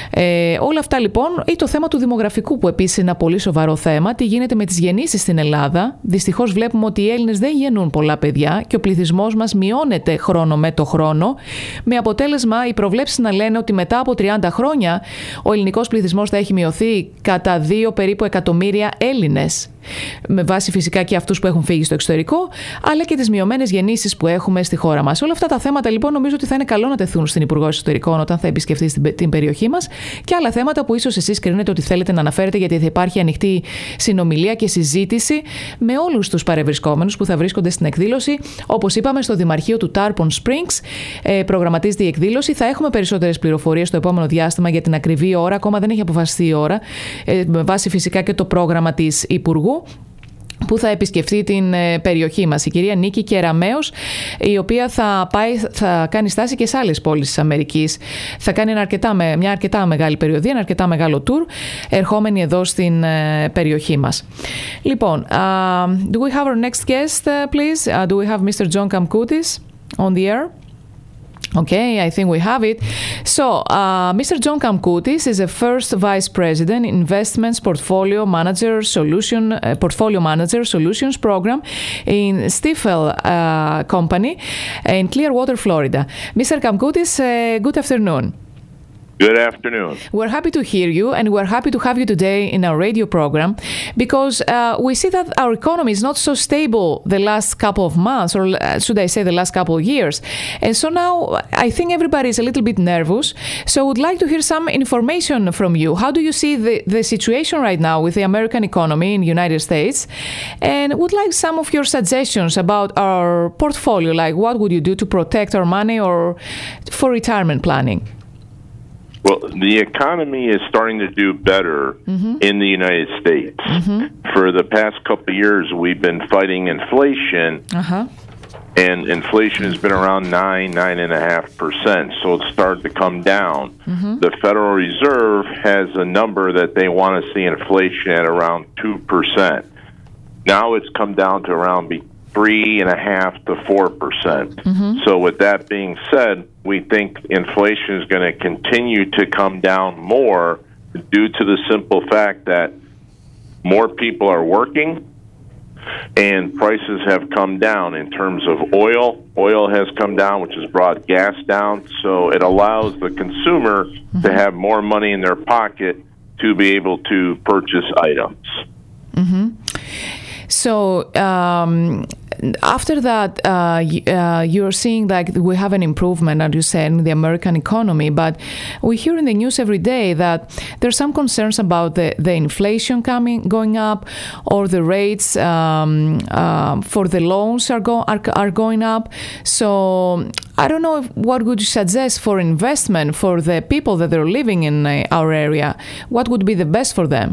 [SPEAKER 2] Ε, όλα αυτά λοιπόν, ή το θέμα του δημογραφικού, που επίσης είναι ένα πολύ σοβαρό θέμα. Τι γίνεται με τις γεννήσεις στην Ελλάδα. Δυστυχώς βλέπουμε ότι οι Έλληνες δεν γεννούν πολλά παιδιά και ο πληθυσμός μας μειώνεται χρόνο με το χρόνο, με αποτέλεσμα οι προβλέψεις να λένε ότι μετά από τριάντα χρόνια ο ελληνικός πληθυσμός θα έχει μειωθεί κατά δύο περίπου εκατομμύρια Έλληνες. Με βάση φυσικά και αυτούς που έχουν φύγει στο εξωτερικό, αλλά και τις μειωμένες γεννήσεις που έχουμε στη χώρα μας. Όλα αυτά τα θέματα λοιπόν νομίζω ότι θα είναι καλό να τεθούν στην Υπουργό Εσωτερικών όταν θα επισκεφτεί την περιοχή μας, και άλλα θέματα που ίσως εσείς κρίνετε ότι θέλετε να αναφέρετε, γιατί θα υπάρχει ανοιχτή συνομιλία και συζήτηση με όλους τους παρευρισκόμενους που θα βρίσκονται στην εκδήλωση. Όπως είπαμε, στο Δημαρχείο του Tarpon Springs ε, προγραμματίζεται η εκδήλωση. Θα έχουμε περισσότερες πληροφορίες στο επόμενο διάστημα για την ακριβή ώρα. Ακόμα δεν έχει αποφασιστεί η ώρα, ε, με βάση φυσικά και το πρόγραμμα της Υπουργού που θα επισκεφτεί την περιοχή μας, η κυρία Νίκη Κεραμέως, η οποία θα, πάει, θα κάνει στάση και σε άλλες πόλεις της Αμερικής. Θα κάνει ένα αρκετά, μια αρκετά μεγάλη περιοδία, ένα αρκετά μεγάλο tour, ερχόμενη εδώ στην περιοχή μας. Λοιπόν, uh, do we have our next guest, uh, please? Uh, do we have Mister John Kamkoutis on the air? Okay, I think we have it. So, uh, Mister John Kamkoutis is a first Vice President, Investments Portfolio Manager Solution uh, Portfolio Manager Solutions Program in Stifel uh, Company in Clearwater, Florida. Mister Kamkoutis, uh, good afternoon.
[SPEAKER 10] Good afternoon.
[SPEAKER 2] We're happy to hear you, and we're happy to have you today in our radio program, because uh, we see that our economy is not so stable the last couple of months, or uh, should I say the last couple of years. And so now I think everybody is a little bit nervous. So I would like to hear some information from you. How do you see the, the situation right now with the American economy in the United States? And would like some of your suggestions about our portfolio, like what would you do to protect our money or for retirement planning?
[SPEAKER 10] Well, the economy is starting to do better mm-hmm. in the United States. Mm-hmm. For the past couple of years, we've been fighting inflation, uh-huh. and inflation has been around nine, nine and a half percent. So it's started to come down. Mm-hmm. The Federal Reserve has a number that they want to see inflation at around two percent. Now it's come down to around be three and a half to four percent. Mm-hmm. So with that being said, we think inflation is going to continue to come down more due to the simple fact that more people are working and prices have come down in terms of oil. Oil has come down, which has brought gas down. So it allows the consumer mm-hmm. to have more money in their pocket to be able to purchase items.
[SPEAKER 2] Mm-hmm. So um, after that, uh, uh, you're seeing like we have an improvement, as you said, in the American economy. But we hear in the news every day that there's some concerns about the, the inflation coming going up, or the rates um, uh, for the loans are, go, are are going up. So I don't know if, what would you suggest for investment for the people that are living in uh, our area. What would be the best for them?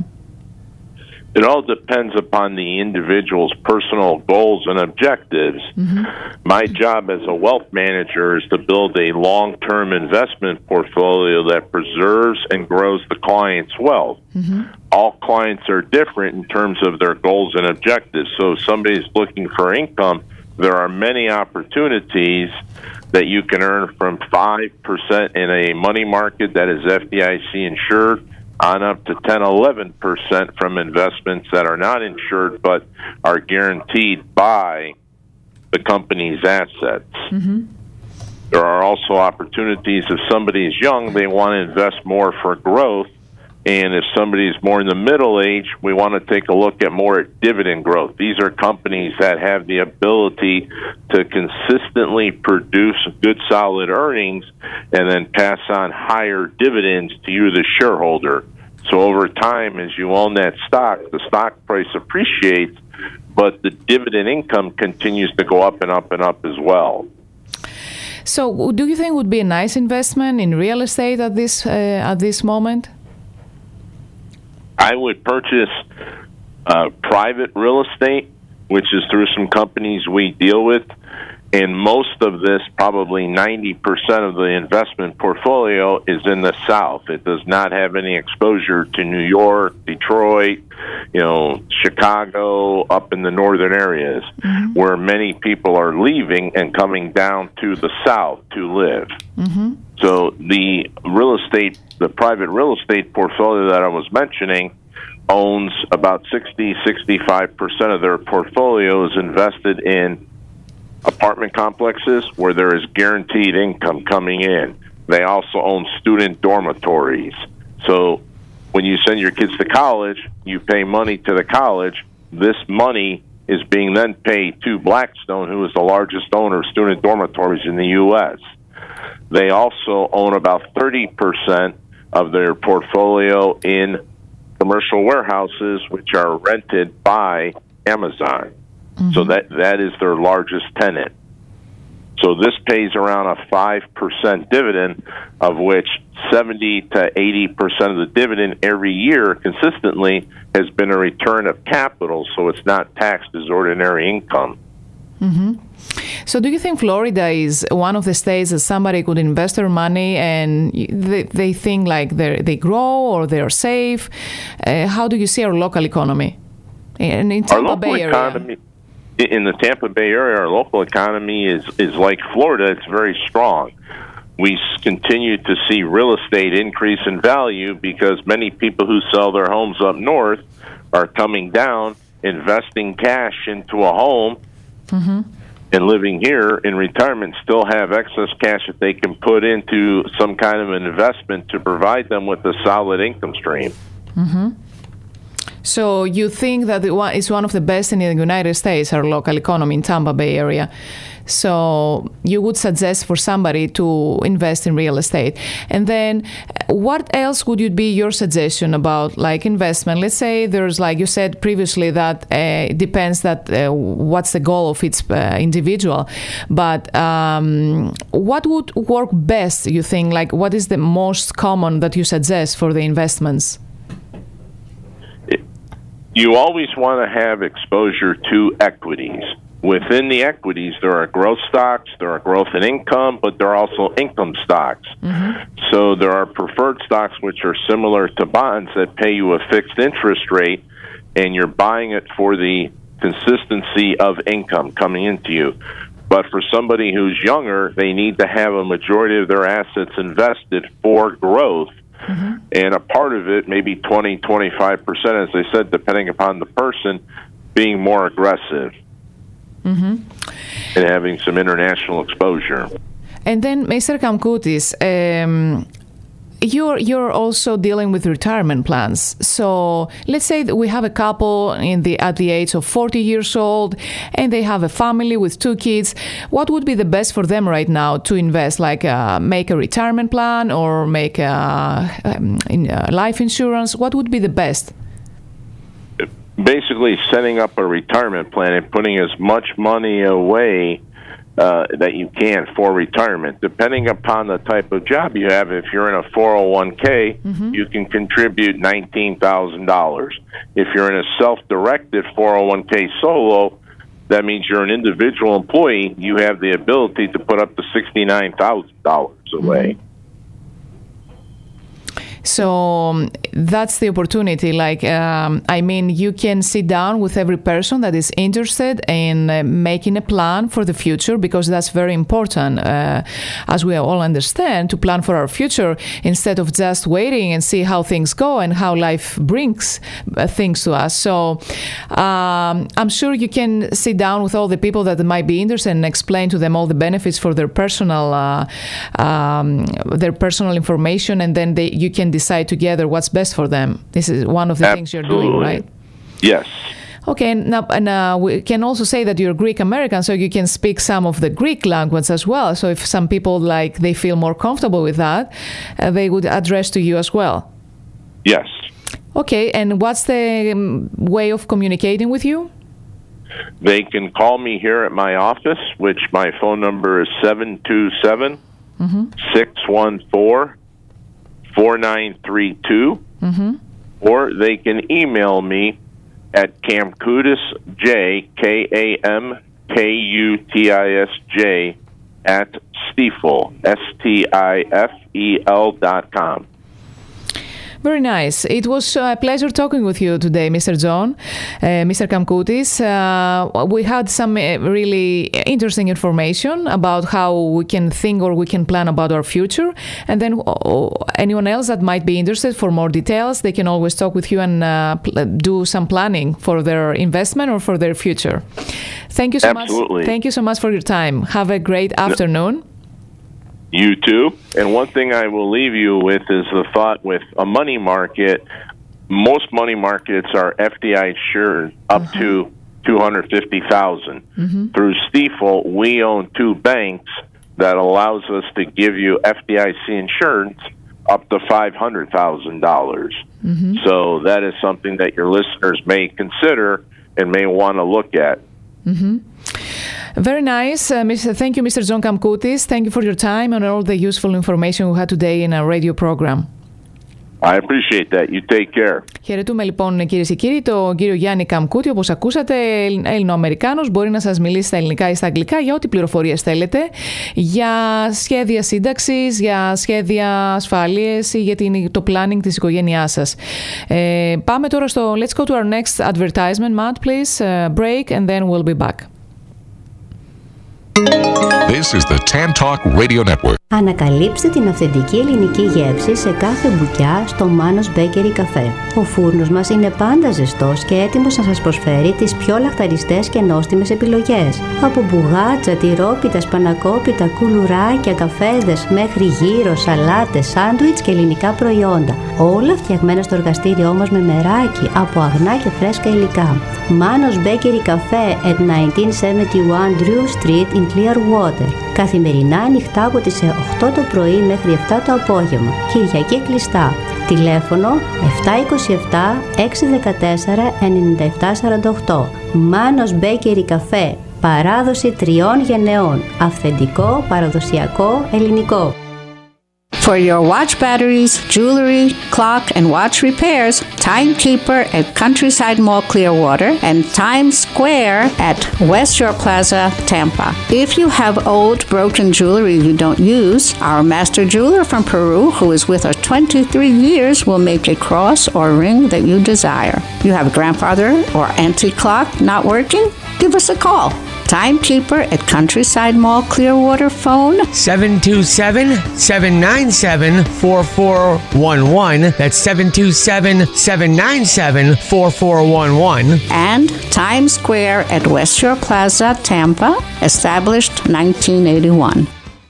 [SPEAKER 10] It all depends upon the individual's personal goals and objectives. Mm-hmm. My job as a wealth manager is to build a long-term investment portfolio that preserves and grows the client's wealth. Mm-hmm. All clients are different in terms of their goals and objectives. So if somebody's looking for income, there are many opportunities that you can earn from five percent in a money market that is F D I C insured on up to ten, eleven percent from investments that are not insured but are guaranteed by the company's assets. Mm-hmm. There are also opportunities if somebody is young, they want to invest more for growth. And if somebody is more in the middle age, we want to take a look at more at dividend growth. These are companies that have the ability to consistently produce good, solid earnings and then pass on higher dividends to you, the shareholder. So over time, as you own that stock, the stock price appreciates, but the dividend income continues to go up and up and up as well.
[SPEAKER 2] So do you think would be a nice investment in real estate at this uh, at this moment?
[SPEAKER 10] I would purchase uh, private real estate, which is through some companies we deal with. And most of this, probably ninety percent of the investment portfolio, is in the South. It does not have any exposure to New York, Detroit, you know, Chicago, up in the northern areas, mm-hmm. where many people are leaving and coming down to the South to live. Mm-hmm. So the real estate, the private real estate portfolio that I was mentioning, owns about sixty, sixty-five percent of their portfolio is invested in apartment complexes where there is guaranteed income coming in. They also own student dormitories. So when you send your kids to college, you pay money to the college. This money is being then paid to Blackstone, who is the largest owner of student dormitories in the U S They also own about thirty percent of their portfolio in commercial warehouses, which are rented by Amazon. Mm-hmm. So that that is their largest tenant. So this pays around a five percent dividend, of which seventy to eighty percent of the dividend every year consistently has been a return of capital, so it's not taxed as ordinary income.
[SPEAKER 2] Mm-hmm. So do you think Florida is one of the states that somebody could invest their money and they, they think like they they grow or they're safe? Uh, how do you see our local economy? And in Tampa
[SPEAKER 10] our local
[SPEAKER 2] Bay area?
[SPEAKER 10] economy, in the Tampa Bay area, our local economy is, is like Florida. It's very strong. We continue to see real estate increase in value because many people who sell their homes up north are coming down, investing cash into a home, mm-hmm. and living here in retirement still have excess cash that they can put into some kind of an investment to provide them with a solid income stream.
[SPEAKER 2] Mm-hmm. So you think that it's one of the best in the United States, our local economy in Tampa Bay area. So you would suggest for somebody to invest in real estate. And then what else would you be your suggestion about like investment? Let's say there's, like you said previously, that uh, it depends that uh, what's the goal of each uh, individual. But um, what would work best, you think? Like what is the most common that you suggest for the investments?
[SPEAKER 10] You always want to have exposure to equities. Within the equities, there are growth stocks, there are growth in income, but there are also income stocks. Mm-hmm. So there are preferred stocks which are similar to bonds that pay you a fixed interest rate, and you're buying it for the consistency of income coming into you. But for somebody who's younger, they need to have a majority of their assets invested for growth. Mm-hmm. And a part of it, maybe twenty, twenty-five percent, as I said, depending upon the person, being more aggressive. Mm-hmm. And having some international exposure.
[SPEAKER 2] And then, Mister Kamkoutis, um, you're you're also dealing with retirement plans. So let's say that we have a couple in the at the age of forty years old, and they have a family with two kids. What would be the best for them right now to invest? Like uh, make a retirement plan or make a, um, in, uh, life insurance? What would be the best?
[SPEAKER 10] Basically, setting up a retirement plan and putting as much money away uh, that you can for retirement. Depending upon the type of job you have, if you're in a four oh one k, mm-hmm. you can contribute nineteen thousand dollars. If you're in a self-directed four oh one k solo, that means you're an individual employee. You have the ability to put up to sixty-nine thousand dollars away. Mm-hmm.
[SPEAKER 2] So that's the opportunity. Like, um, I mean, you can sit down with every person that is interested in uh, making a plan for the future, because that's very important, uh, as we all understand, to plan for our future instead of just waiting and see how things go and how life brings uh, things to us. So um, I'm sure you can sit down with all the people that might be interested and explain to them all the benefits for their personal uh, um, their personal information, and then they, you can decide together what's best for them. This is one of the
[SPEAKER 10] Absolutely.
[SPEAKER 2] things you're doing, right?
[SPEAKER 10] Yes.
[SPEAKER 2] Okay, and, now, and uh, we can also say that you're Greek American, so you can speak some of the Greek language as well. So if some people like they feel more comfortable with that, uh, they would address to you as well.
[SPEAKER 10] Yes.
[SPEAKER 2] Okay, and what's the um, way of communicating with you?
[SPEAKER 10] They can call me here at my office, which my phone number is seven two seven, six one four, four nine three two, mm-hmm. or they can email me at Kamkutisj, K A M K U T I S J, at Stifel, S T I F E L dot com.
[SPEAKER 2] Very nice. It was a pleasure talking with you today, Mister John, uh, Mister Kamkutis. Uh, we had some uh, really interesting information about how we can think or we can plan about our future. And then uh, anyone else that might be interested for more details, they can always talk with you and uh, pl- do some planning for their investment or for their future. Thank you so
[SPEAKER 10] Absolutely.
[SPEAKER 2] much. Thank you so much for your time. Have a great afternoon.
[SPEAKER 10] You too. And one thing I will leave you with is the thought with a money market, most money markets are F D I C insured up uh-huh. to two hundred fifty thousand dollars. Mm-hmm. Through Stifel, we own two banks that allows us to give you F D I C insurance up to five hundred thousand dollars. Mm-hmm. So that is something that your listeners may consider and may want to look at.
[SPEAKER 2] Mm-hmm. Very nice. Uh, Mister Thank you, Mister John Kamkutis. Thank you for your time and all the useful information we had today in our radio program.
[SPEAKER 10] I appreciate that. You take care.
[SPEAKER 2] Χαιρετούμε λοιπόν, κυρίες και κύριοι, τον κύριο Γιάννη Καμκούτη. Όπως ακούσατε, Έλληνο-Αμερικάνος, μπορεί να σας μιλήσει στα ελληνικά ή στα αγγλικά για ό,τι πληροφορίες θέλετε, για σχέδια σύνταξης, για σχέδια ασφάλειες ή για το planning της οικογένειάς σας. Ε, πάμε τώρα στο Let's go to our next advertisement, Matt, please. Uh, break and then we'll be back.
[SPEAKER 1] This is the Tan Talk Radio Network.
[SPEAKER 5] Ανακαλύψτε την αυθεντική ελληνική γεύση σε κάθε μπουκιά στο Manos Bakery Café. Ο φούρνος μας είναι πάντα ζεστός και έτοιμος να σας προσφέρει τις πιο λαχταριστές και νόστιμες επιλογές. Από μπουγάτσα, τυρόπιτα, σπανακόπιτα, κουλουράκια, καφέδες, μέχρι γύρο, σαλάτες, σάντουιτς και ελληνικά προϊόντα. Όλα φτιαγμένα στο εργαστήριό μας με μεράκι από αγνά και φρέσκα υλικά. Manos Bakery Café at nineteen seventy-one Drew Street in Clearwater. Καθημερινά ανοιχτά από τις οκτώ το πρωί μέχρι επτά το απόγευμα. Κυριακή κλειστά. Τηλέφωνο επτά δύο επτά, έξι ένα τέσσερα, εννιά επτά τέσσερα οκτώ. Manos Bakery Café. Παράδοση τριών γενεών. Αυθεντικό, παραδοσιακό, ελληνικό.
[SPEAKER 6] For your watch batteries, jewelry, clock, and watch repairs, Timekeeper at Countryside Mall Clearwater and Times Square at West Shore Plaza, Tampa. If you have old broken jewelry you don't use, our master jeweler from Peru, who is with us twenty-three years, will make a cross or ring that you desire. You have a grandfather or antique clock not working? Give us a call. Timekeeper at Countryside Mall Clearwater, phone
[SPEAKER 7] seven two seven, seven nine seven, four four one one. That's seven two seven, seven nine seven, four four one one.
[SPEAKER 6] And Times Square at West Shore Plaza, Tampa, established nineteen eighty-one.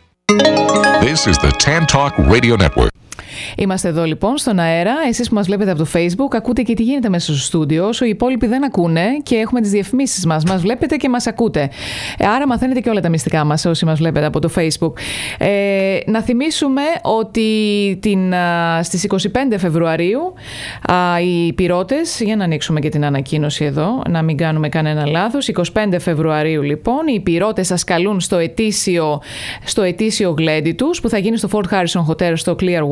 [SPEAKER 1] This is the Tan Talk Radio Network.
[SPEAKER 2] Είμαστε εδώ λοιπόν στον αέρα. Εσείς που μας βλέπετε από το Facebook, ακούτε και τι γίνεται μέσα στο στούντιο. Όσο οι υπόλοιποι δεν ακούνε και έχουμε τις διαφημίσεις μας. Μας βλέπετε και μας ακούτε. Άρα μαθαίνετε και όλα τα μυστικά μας όσοι μας βλέπετε από το Facebook. Ε, να θυμίσουμε ότι την, α, στις είκοσι πέντε Φεβρουαρίου α, οι πυρώτες, για να ανοίξουμε και την ανακοίνωση εδώ, να μην κάνουμε κανένα λάθος. είκοσι πέντε Φεβρουαρίου λοιπόν οι πυρώτες σας καλούν στο ετήσιο, στο ετήσιο γλέντι τους που θα γίνει στο Fort Harrison Hotel στο Clearwater,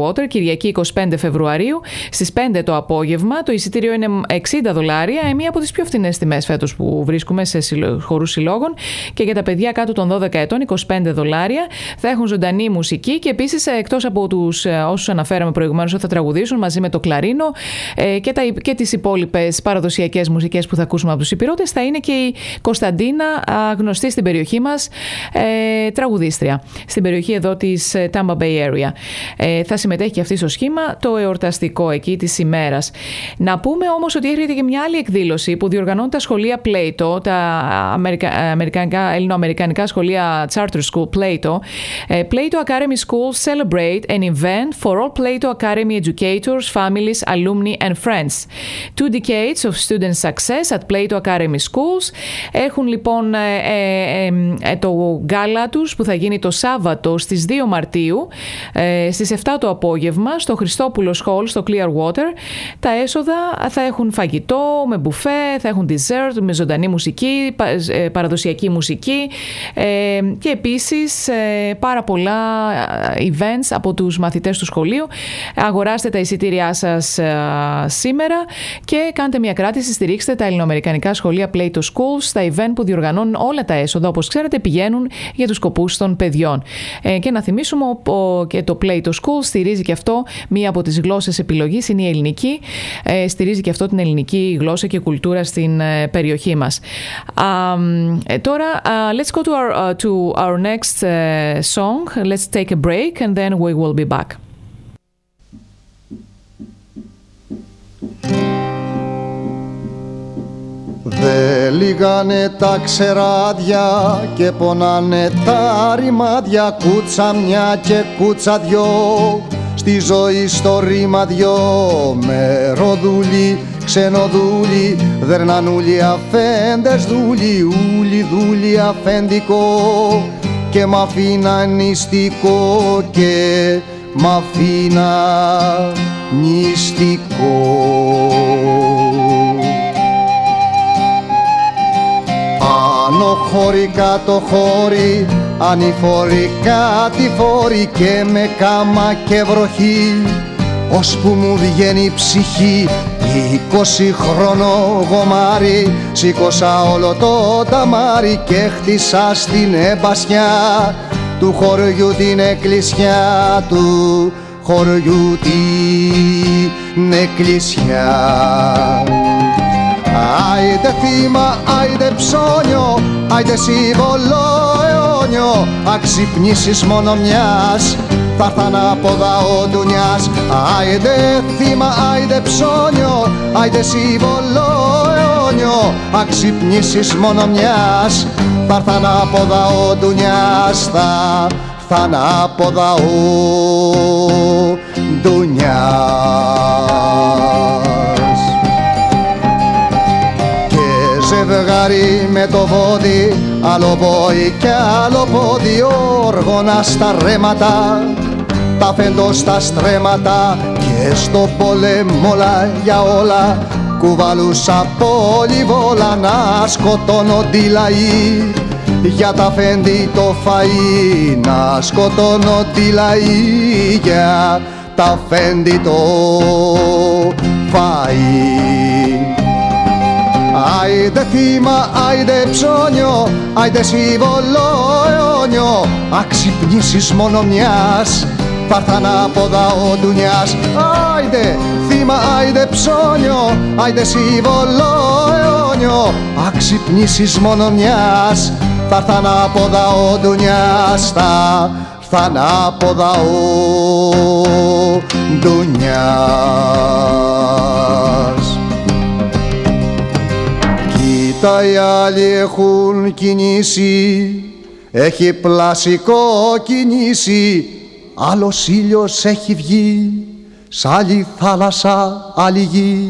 [SPEAKER 2] Κυριακή εικοστή πέμπτη Φεβρουαρίου στις πέντε το απόγευμα. Το εισιτήριο είναι εξήντα δολάρια, μία από τις πιο φθηνές τιμές φέτος που βρίσκουμε σε χορούς συλλόγων. Και για τα παιδιά κάτω των δώδεκα ετών, είκοσι πέντε δολάρια. Θα έχουν ζωντανή μουσική και επίσης, εκτός από τους όσους αναφέραμε προηγουμένως ότι θα τραγουδήσουν μαζί με το κλαρίνο και, τα, και τις υπόλοιπες παραδοσιακές μουσικές που θα ακούσουμε από τους υπηρώτες, θα είναι και η Κωνσταντίνα, γνωστή στην περιοχή μας, ε, τραγουδίστρια, στην περιοχή εδώ της Tampa Bay Area. Ε, θα συμμετέχει και αυτή στο σχήμα το εορταστικό εκεί της ημέρας. Να πούμε όμως ότι έρχεται και μια άλλη εκδήλωση που διοργανώνουν τα σχολεία Plato, τα αμερικα, αμερικανικά, ελληνοαμερικανικά σχολεία Charter School Plato. Uh, Plato Academy Schools celebrate an event for all Plato Academy educators, families, alumni and friends. Two decades of student success at Plato Academy Schools. Έχουν λοιπόν ε, ε, ε, το γκάλα τους που θα γίνει το Σάββατο στις δύο Μαρτίου ε, στις επτά το απόγευμα στο Χριστόπουλος Hall στο Clearwater. Τα έσοδα θα έχουν φαγητό με μπουφέ, θα έχουν dessert με ζωντανή μουσική, παραδοσιακή μουσική ε, και επίσης ε, πάρα πολλά events από τους μαθητές του σχολείου. Αγοράστε τα εισιτήριά σας ε, σήμερα και κάντε μια κράτηση, στηρίξτε τα ελληνοαμερικανικά σχολεία Plato Schools. Τα event που διοργανώνουν, όλα τα έσοδα, όπως ξέρετε, πηγαίνουν για τους σκοπούς των παιδιών. Ε, και να θυμίσουμε ο, και το Plato School στηρίζει και αυτό μία από τις γλώσσες επιλογής, είναι η ελληνική. Ε, στηρίζει και αυτό την ελληνική γλώσσα και κουλτούρα στην ε, περιοχή μας. Um, ε, τώρα, uh, let's go to our, uh, to our next uh, song. Let's take a break and then we will be back.
[SPEAKER 11] Δε λιγάνε τα ξεράδια και πονάνε τα ρημάδια, κούτσα μια και κούτσα δυο, στη ζωή στο ρήμα δυο. Μεροδούλοι, ξενοδούλοι, δερνανούλοι, αφέντες δούλοι, ούλοι δούλοι αφεντικό και μ' αφήνα νηστικό και μ' αφήνα νηστικό. Άνω χώρι, κάτω χώρι, ανηφόροι, κατηφόροι και με κάμα και βροχή, ώσπου μου βγαίνει η ψυχή. Είκοσι χρόνο γομάρι, σήκωσα όλο το ταμάρι και χτίσα στην εμπασιά του χωριού την εκκλησιά, του χωριού την εκκλησιά. Άιντε θύμα, άιντε ψώνιο, άιντε σύμβολο αιώνιο, αξυπνήσεις μόνο μιας, θα έρθαν από δαό ντουνιάς. Άιντε θύμα, άιντε ψώνιο, άιντε σύμβολο αιώνιο, αξυπνήσεις μόνο μιας, θα έρθαν από δαό ντουνιάς, θα έρθαν από δαό ντουνιάς. Ζευγάρι με το βόδι, άλλο πόη κι άλλο πόδι, όργωνα στα ρέματα, τα φέντο στα στρέμματα και στο πολέμολα για όλα, κουβαλούσα πολυβόλα να σκοτώνονται οι λαοί, για τα φέντη το φαΐ, να σκοτώνονται οι λαοί, για τα φέντη το φαΐ. Άιντε θύμα, άιντε ψώνιο, άιντε σύμβολο αιώνιο, αξυπνήσεις μόνο μιας, θα έρθαν από δαό ντουνιάς. Άιντε θύμα, άιντε ψώνιο, άιντε σύμβολο αιώνιο, αξυπνήσεις μόνο μιας, θα έρθαν από δαό ντουνιάς, θα έρθαν από δαό ντουνιάς. Τα οι άλλοι έχουν κινήσει, έχει πλασικό κινήσει, άλλος ήλιος έχει βγει, σ' άλλη θάλασσα άλλη γη.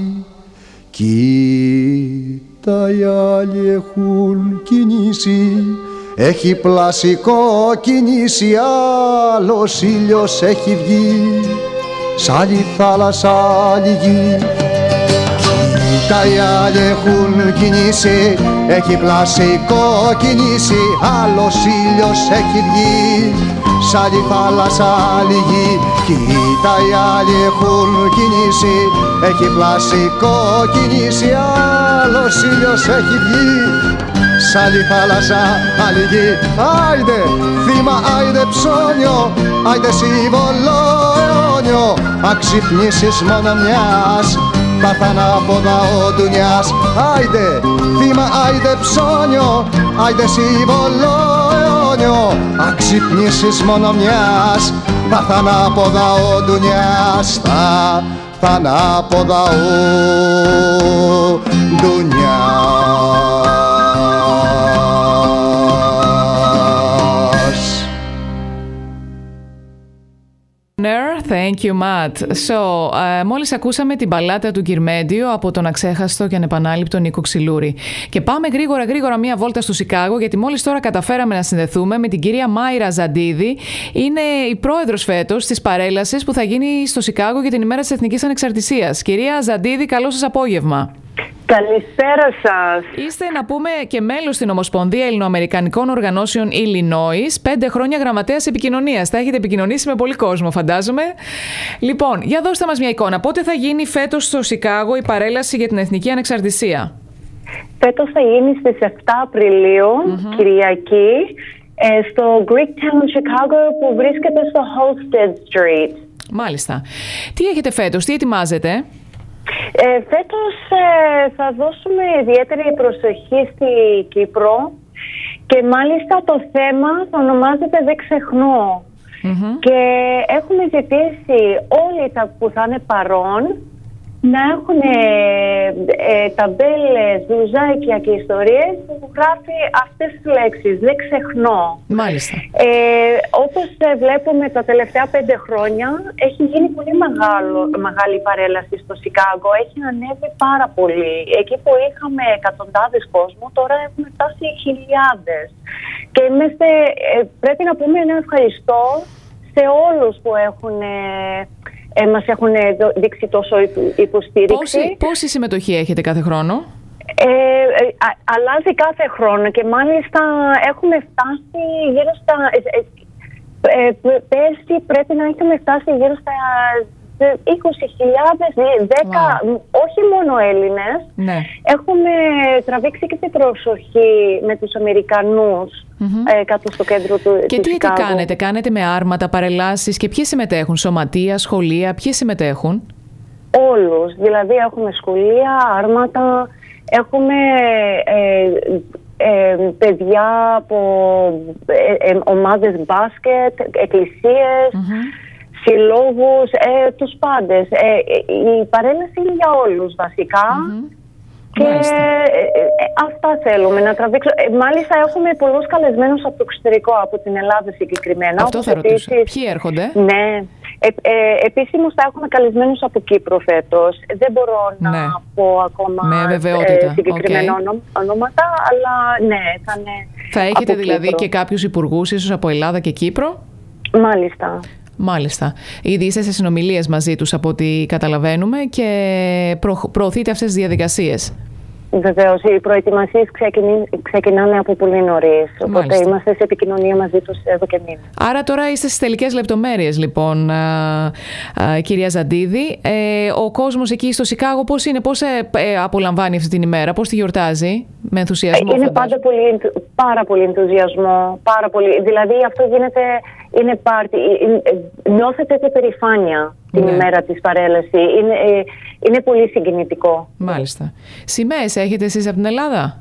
[SPEAKER 11] Κοίτα οι άλλοι έχουν κινήσει, έχει πλασικό κινήσει, άλλος ήλιος έχει βγει, σ' άλλη θάλασσα άλλη γη. Τα οι άλλοι έχουν κινήσει, έχει πλασικό κινήσει, άλλος ήλιος έχει βγει, Σ' άλλη θάλασσα, άλλη γη, κοίτα οι άλλοι έχουν κινήσει. Έχει πλασικό κινήσει, άλλος ήλιος έχει βγει. Σ' άλλη θάλασσα, άλλη γη, άιντε θύμα, άιντε ψώνιο, άιντε σύμβολο αιώνιο. Αν ξυπνήσεις μόνο μιας, θα έρθ' ανάποδα ο ντουνιάς. Άιντε θύμα, άιντε ψώνιο, άιντε σύμβολο αιώνιο. Αν ξυπνήσεις μόνο μιας, θα έρθ' ανάποδα ο ντουνιάς. Θα έρθ' ανάποδα ο ντουνιάς.
[SPEAKER 2] Thank you, Matt. So, uh, μόλις ακούσαμε την μπαλάτα του Γκυρμέντιο από τον αξέχαστο και ανεπανάληπτο Νίκο Ξυλούρη. Και πάμε γρήγορα γρήγορα μία βόλτα στο Σικάγο, γιατί μόλις τώρα καταφέραμε να συνδεθούμε με την κυρία Μάιρα Ζαντίδη. Είναι η πρόεδρος φέτος της παρέλασης που θα γίνει στο Σικάγο για την ημέρα της Εθνικής Ανεξαρτησίας. Κυρία Ζαντίδη, καλό σας απόγευμα.
[SPEAKER 12] Καλησπέρα σας.
[SPEAKER 2] Είστε, να πούμε, και μέλος στην Ομοσπονδία Ελληνοαμερικανικών Οργανώσεων Illinois, πέντε χρόνια γραμματέας επικοινωνίας. Θα έχετε επικοινωνήσει με πολύ κόσμο, φαντάζομαι. Λοιπόν, για δώστε μας μια εικόνα. Πότε θα γίνει φέτος στο Σικάγο η παρέλαση για την Εθνική Ανεξαρτησία?
[SPEAKER 12] Φέτος θα γίνει στις επτά Απριλίου, mm-hmm. Κυριακή, στο Greektown, Chicago, που βρίσκεται στο Halsted Street.
[SPEAKER 2] Μάλιστα. Τι έχετε φέτος, τι ετοιμάζετε?
[SPEAKER 12] Ε, φέτος ε, θα δώσουμε ιδιαίτερη προσοχή στη Κύπρο και μάλιστα το θέμα θα ονομάζεται «Δεν ξεχνώ». Mm-hmm. Και έχουμε ζητήσει όλοι τα που θα είναι παρόν να έχουν ε, ε, ταμπέλες, μπλουζάκια και ιστορίες που γράφει αυτές τις λέξεις, «Δεν ξεχνώ».
[SPEAKER 2] Μάλιστα.
[SPEAKER 12] Ε, όπως ε, βλέπουμε τα τελευταία πέντε χρόνια έχει γίνει πολύ μεγάλο, μεγάλη παρέλαση στο Σικάγο, έχει ανέβει πάρα πολύ. Εκεί που είχαμε εκατοντάδες κόσμου, τώρα έχουμε φτάσει χιλιάδες. Και είμαστε, ε, πρέπει να πούμε ένα ευχαριστώ σε όλους που έχουν... Ε, Ε, μας έχουν δείξει τόσο υποστήριξη.
[SPEAKER 2] Πόση, πόση συμμετοχή έχετε κάθε χρόνο?
[SPEAKER 12] Ε, ε, α, αλλάζει κάθε χρόνο και μάλιστα έχουμε φτάσει γύρω στα... Ε, ε, ε, πέρσι πρέπει να έχουμε φτάσει γύρω στα είκοσι χιλιάδες, δέκα, wow. όχι μόνο Έλληνες.
[SPEAKER 2] Ναι.
[SPEAKER 12] Έχουμε τραβήξει και την προσοχή με τους Αμερικανούς mm-hmm. ε, κάτω στο κέντρο του
[SPEAKER 2] Και
[SPEAKER 12] του
[SPEAKER 2] τι, τι κάνετε, κάνετε με άρματα, παρελάσεις και ποιοι συμμετέχουν, σωματεία, σχολεία, ποιοι συμμετέχουν?
[SPEAKER 12] Όλους, δηλαδή έχουμε σχολεία, άρματα, έχουμε ε, ε, παιδιά από ε, ε, ομάδες μπάσκετ, εκκλησίες, mm-hmm. συλλόγους, ε, τους πάντες. Ε, η παρέλαση είναι για όλους βασικά. Mm-hmm. Και ε, ε, αυτά θέλουμε να τραβήξουμε. Ε, μάλιστα έχουμε πολλούς καλεσμένους από το εξωτερικό, από την Ελλάδα συγκεκριμένα.
[SPEAKER 2] Αυτό θα ρωτήσω. Ποιοι έρχονται?
[SPEAKER 12] Ναι. Ε, ε, επίσημως θα έχουμε καλεσμένους από Κύπρο φέτος. Δεν μπορώ να
[SPEAKER 2] ναι.
[SPEAKER 12] πω ακόμα
[SPEAKER 2] ε,
[SPEAKER 12] συγκεκριμένα okay. ονόματα, αλλά ναι, θα είναι.
[SPEAKER 2] Θα έχετε
[SPEAKER 12] από
[SPEAKER 2] δηλαδή
[SPEAKER 12] Κύπρο.
[SPEAKER 2] Και κάποιους υπουργούς ίσως από Ελλάδα και Κύπρο?
[SPEAKER 12] Μάλιστα.
[SPEAKER 2] Μάλιστα. Ήδη είστε σε συνομιλίες μαζί τους από ό,τι καταλαβαίνουμε και προ, προωθείτε αυτές τις διαδικασίες.
[SPEAKER 12] Βεβαίως, οι προετοιμασίες ξεκινάνε από πολύ νωρίς. Οπότε
[SPEAKER 2] Μάλιστα.
[SPEAKER 12] είμαστε σε επικοινωνία μαζί τους εδώ και μήνες.
[SPEAKER 2] Άρα τώρα είστε στις τελικές λεπτομέρειες, λοιπόν, α, α, κυρία Ζαντίδη. Ε, ο κόσμος εκεί στο Σικάγο πώς είναι, πώς ε, ε, απολαμβάνει αυτή την ημέρα, πώς τη γιορτάζει? Με ενθουσιασμό?
[SPEAKER 12] Είναι πάντα πολύ, πάρα πολύ ενθουσιασμό. Πάρα πολύ. Δηλαδή αυτό γίνεται, είναι πάρτι. Νιώθετε την περηφάνεια την ναι. ημέρα της παρέλασης. Είναι, ε, είναι πολύ συγκινητικό.
[SPEAKER 2] Μάλιστα. Σημαίες έχετε εσείς από την Ελλάδα?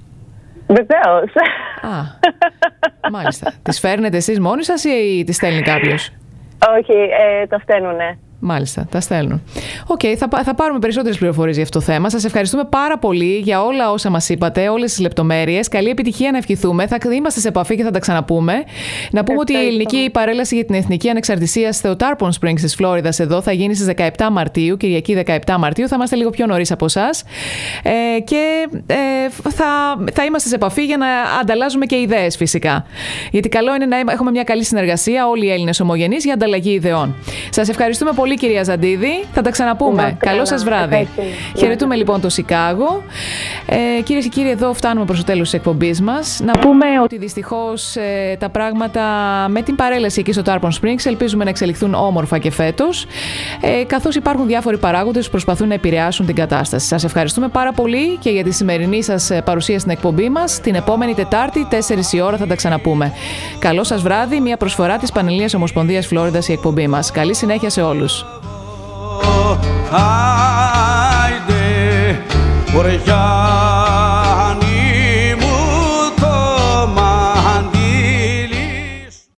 [SPEAKER 12] Βεβαίως.
[SPEAKER 2] Α, μάλιστα. Τις φέρνετε εσείς μόνοι σας ή τις στέλνει κάποιος?
[SPEAKER 12] Όχι, ε, τα στέλνουνε.
[SPEAKER 2] Μάλιστα, τα στέλνουν. Οκ, okay, θα, θα πάρουμε περισσότερες πληροφορίες για αυτό το θέμα. Σας ευχαριστούμε πάρα πολύ για όλα όσα μας είπατε, όλες τις λεπτομέρειες. Καλή επιτυχία να ευχηθούμε. Θα είμαστε σε επαφή και θα τα ξαναπούμε. Να πούμε ότι η ελληνική παρέλαση για την Εθνική Ανεξαρτησία στο Tarpon Springs της Φλόριδας εδώ θα γίνει στις δεκαεπτά Μαρτίου, Κυριακή δεκαεπτά Μαρτίου. Θα είμαστε λίγο πιο νωρίς από εσάς. Ε, και ε, θα, θα είμαστε σε επαφή για να ανταλλάζουμε και ιδέες φυσικά. Γιατί καλό είναι να έχουμε μια καλή συνεργασία, όλοι οι Έλληνες ομογενείς, για ανταλλαγή ιδεών. Σας ευχαριστούμε πολύ πολύ, κυρία Ζαντίδη. Θα τα ξαναπούμε.
[SPEAKER 12] Είμαστε
[SPEAKER 2] Καλό
[SPEAKER 12] καλά.
[SPEAKER 2] σας βράδυ.
[SPEAKER 12] Ευχαριστούμε.
[SPEAKER 2] Χαιρετούμε λοιπόν το Σικάγο. Ε, κυρίες και κύριοι, εδώ φτάνουμε προς το τέλος της εκπομπής μας. Να πούμε ότι δυστυχώς ε, τα πράγματα με την παρέλαση εκεί στο Tarpon Springs ελπίζουμε να εξελιχθούν όμορφα και φέτος, ε, καθώς υπάρχουν διάφοροι παράγοντες που προσπαθούν να επηρεάσουν την κατάσταση. Σας ευχαριστούμε πάρα πολύ και για τη σημερινή σας παρουσία στην εκπομπή μας. Την επόμενη Τετάρτη, τέσσερις η ώρα, θα τα ξαναπούμε. Καλό σας βράδυ, μια προσφορά της Πανελλήνιας Ομοσπονδίας Φλόριδας η εκπομπή μας. Καλή συνέχεια σε όλους.
[SPEAKER 13] Por ya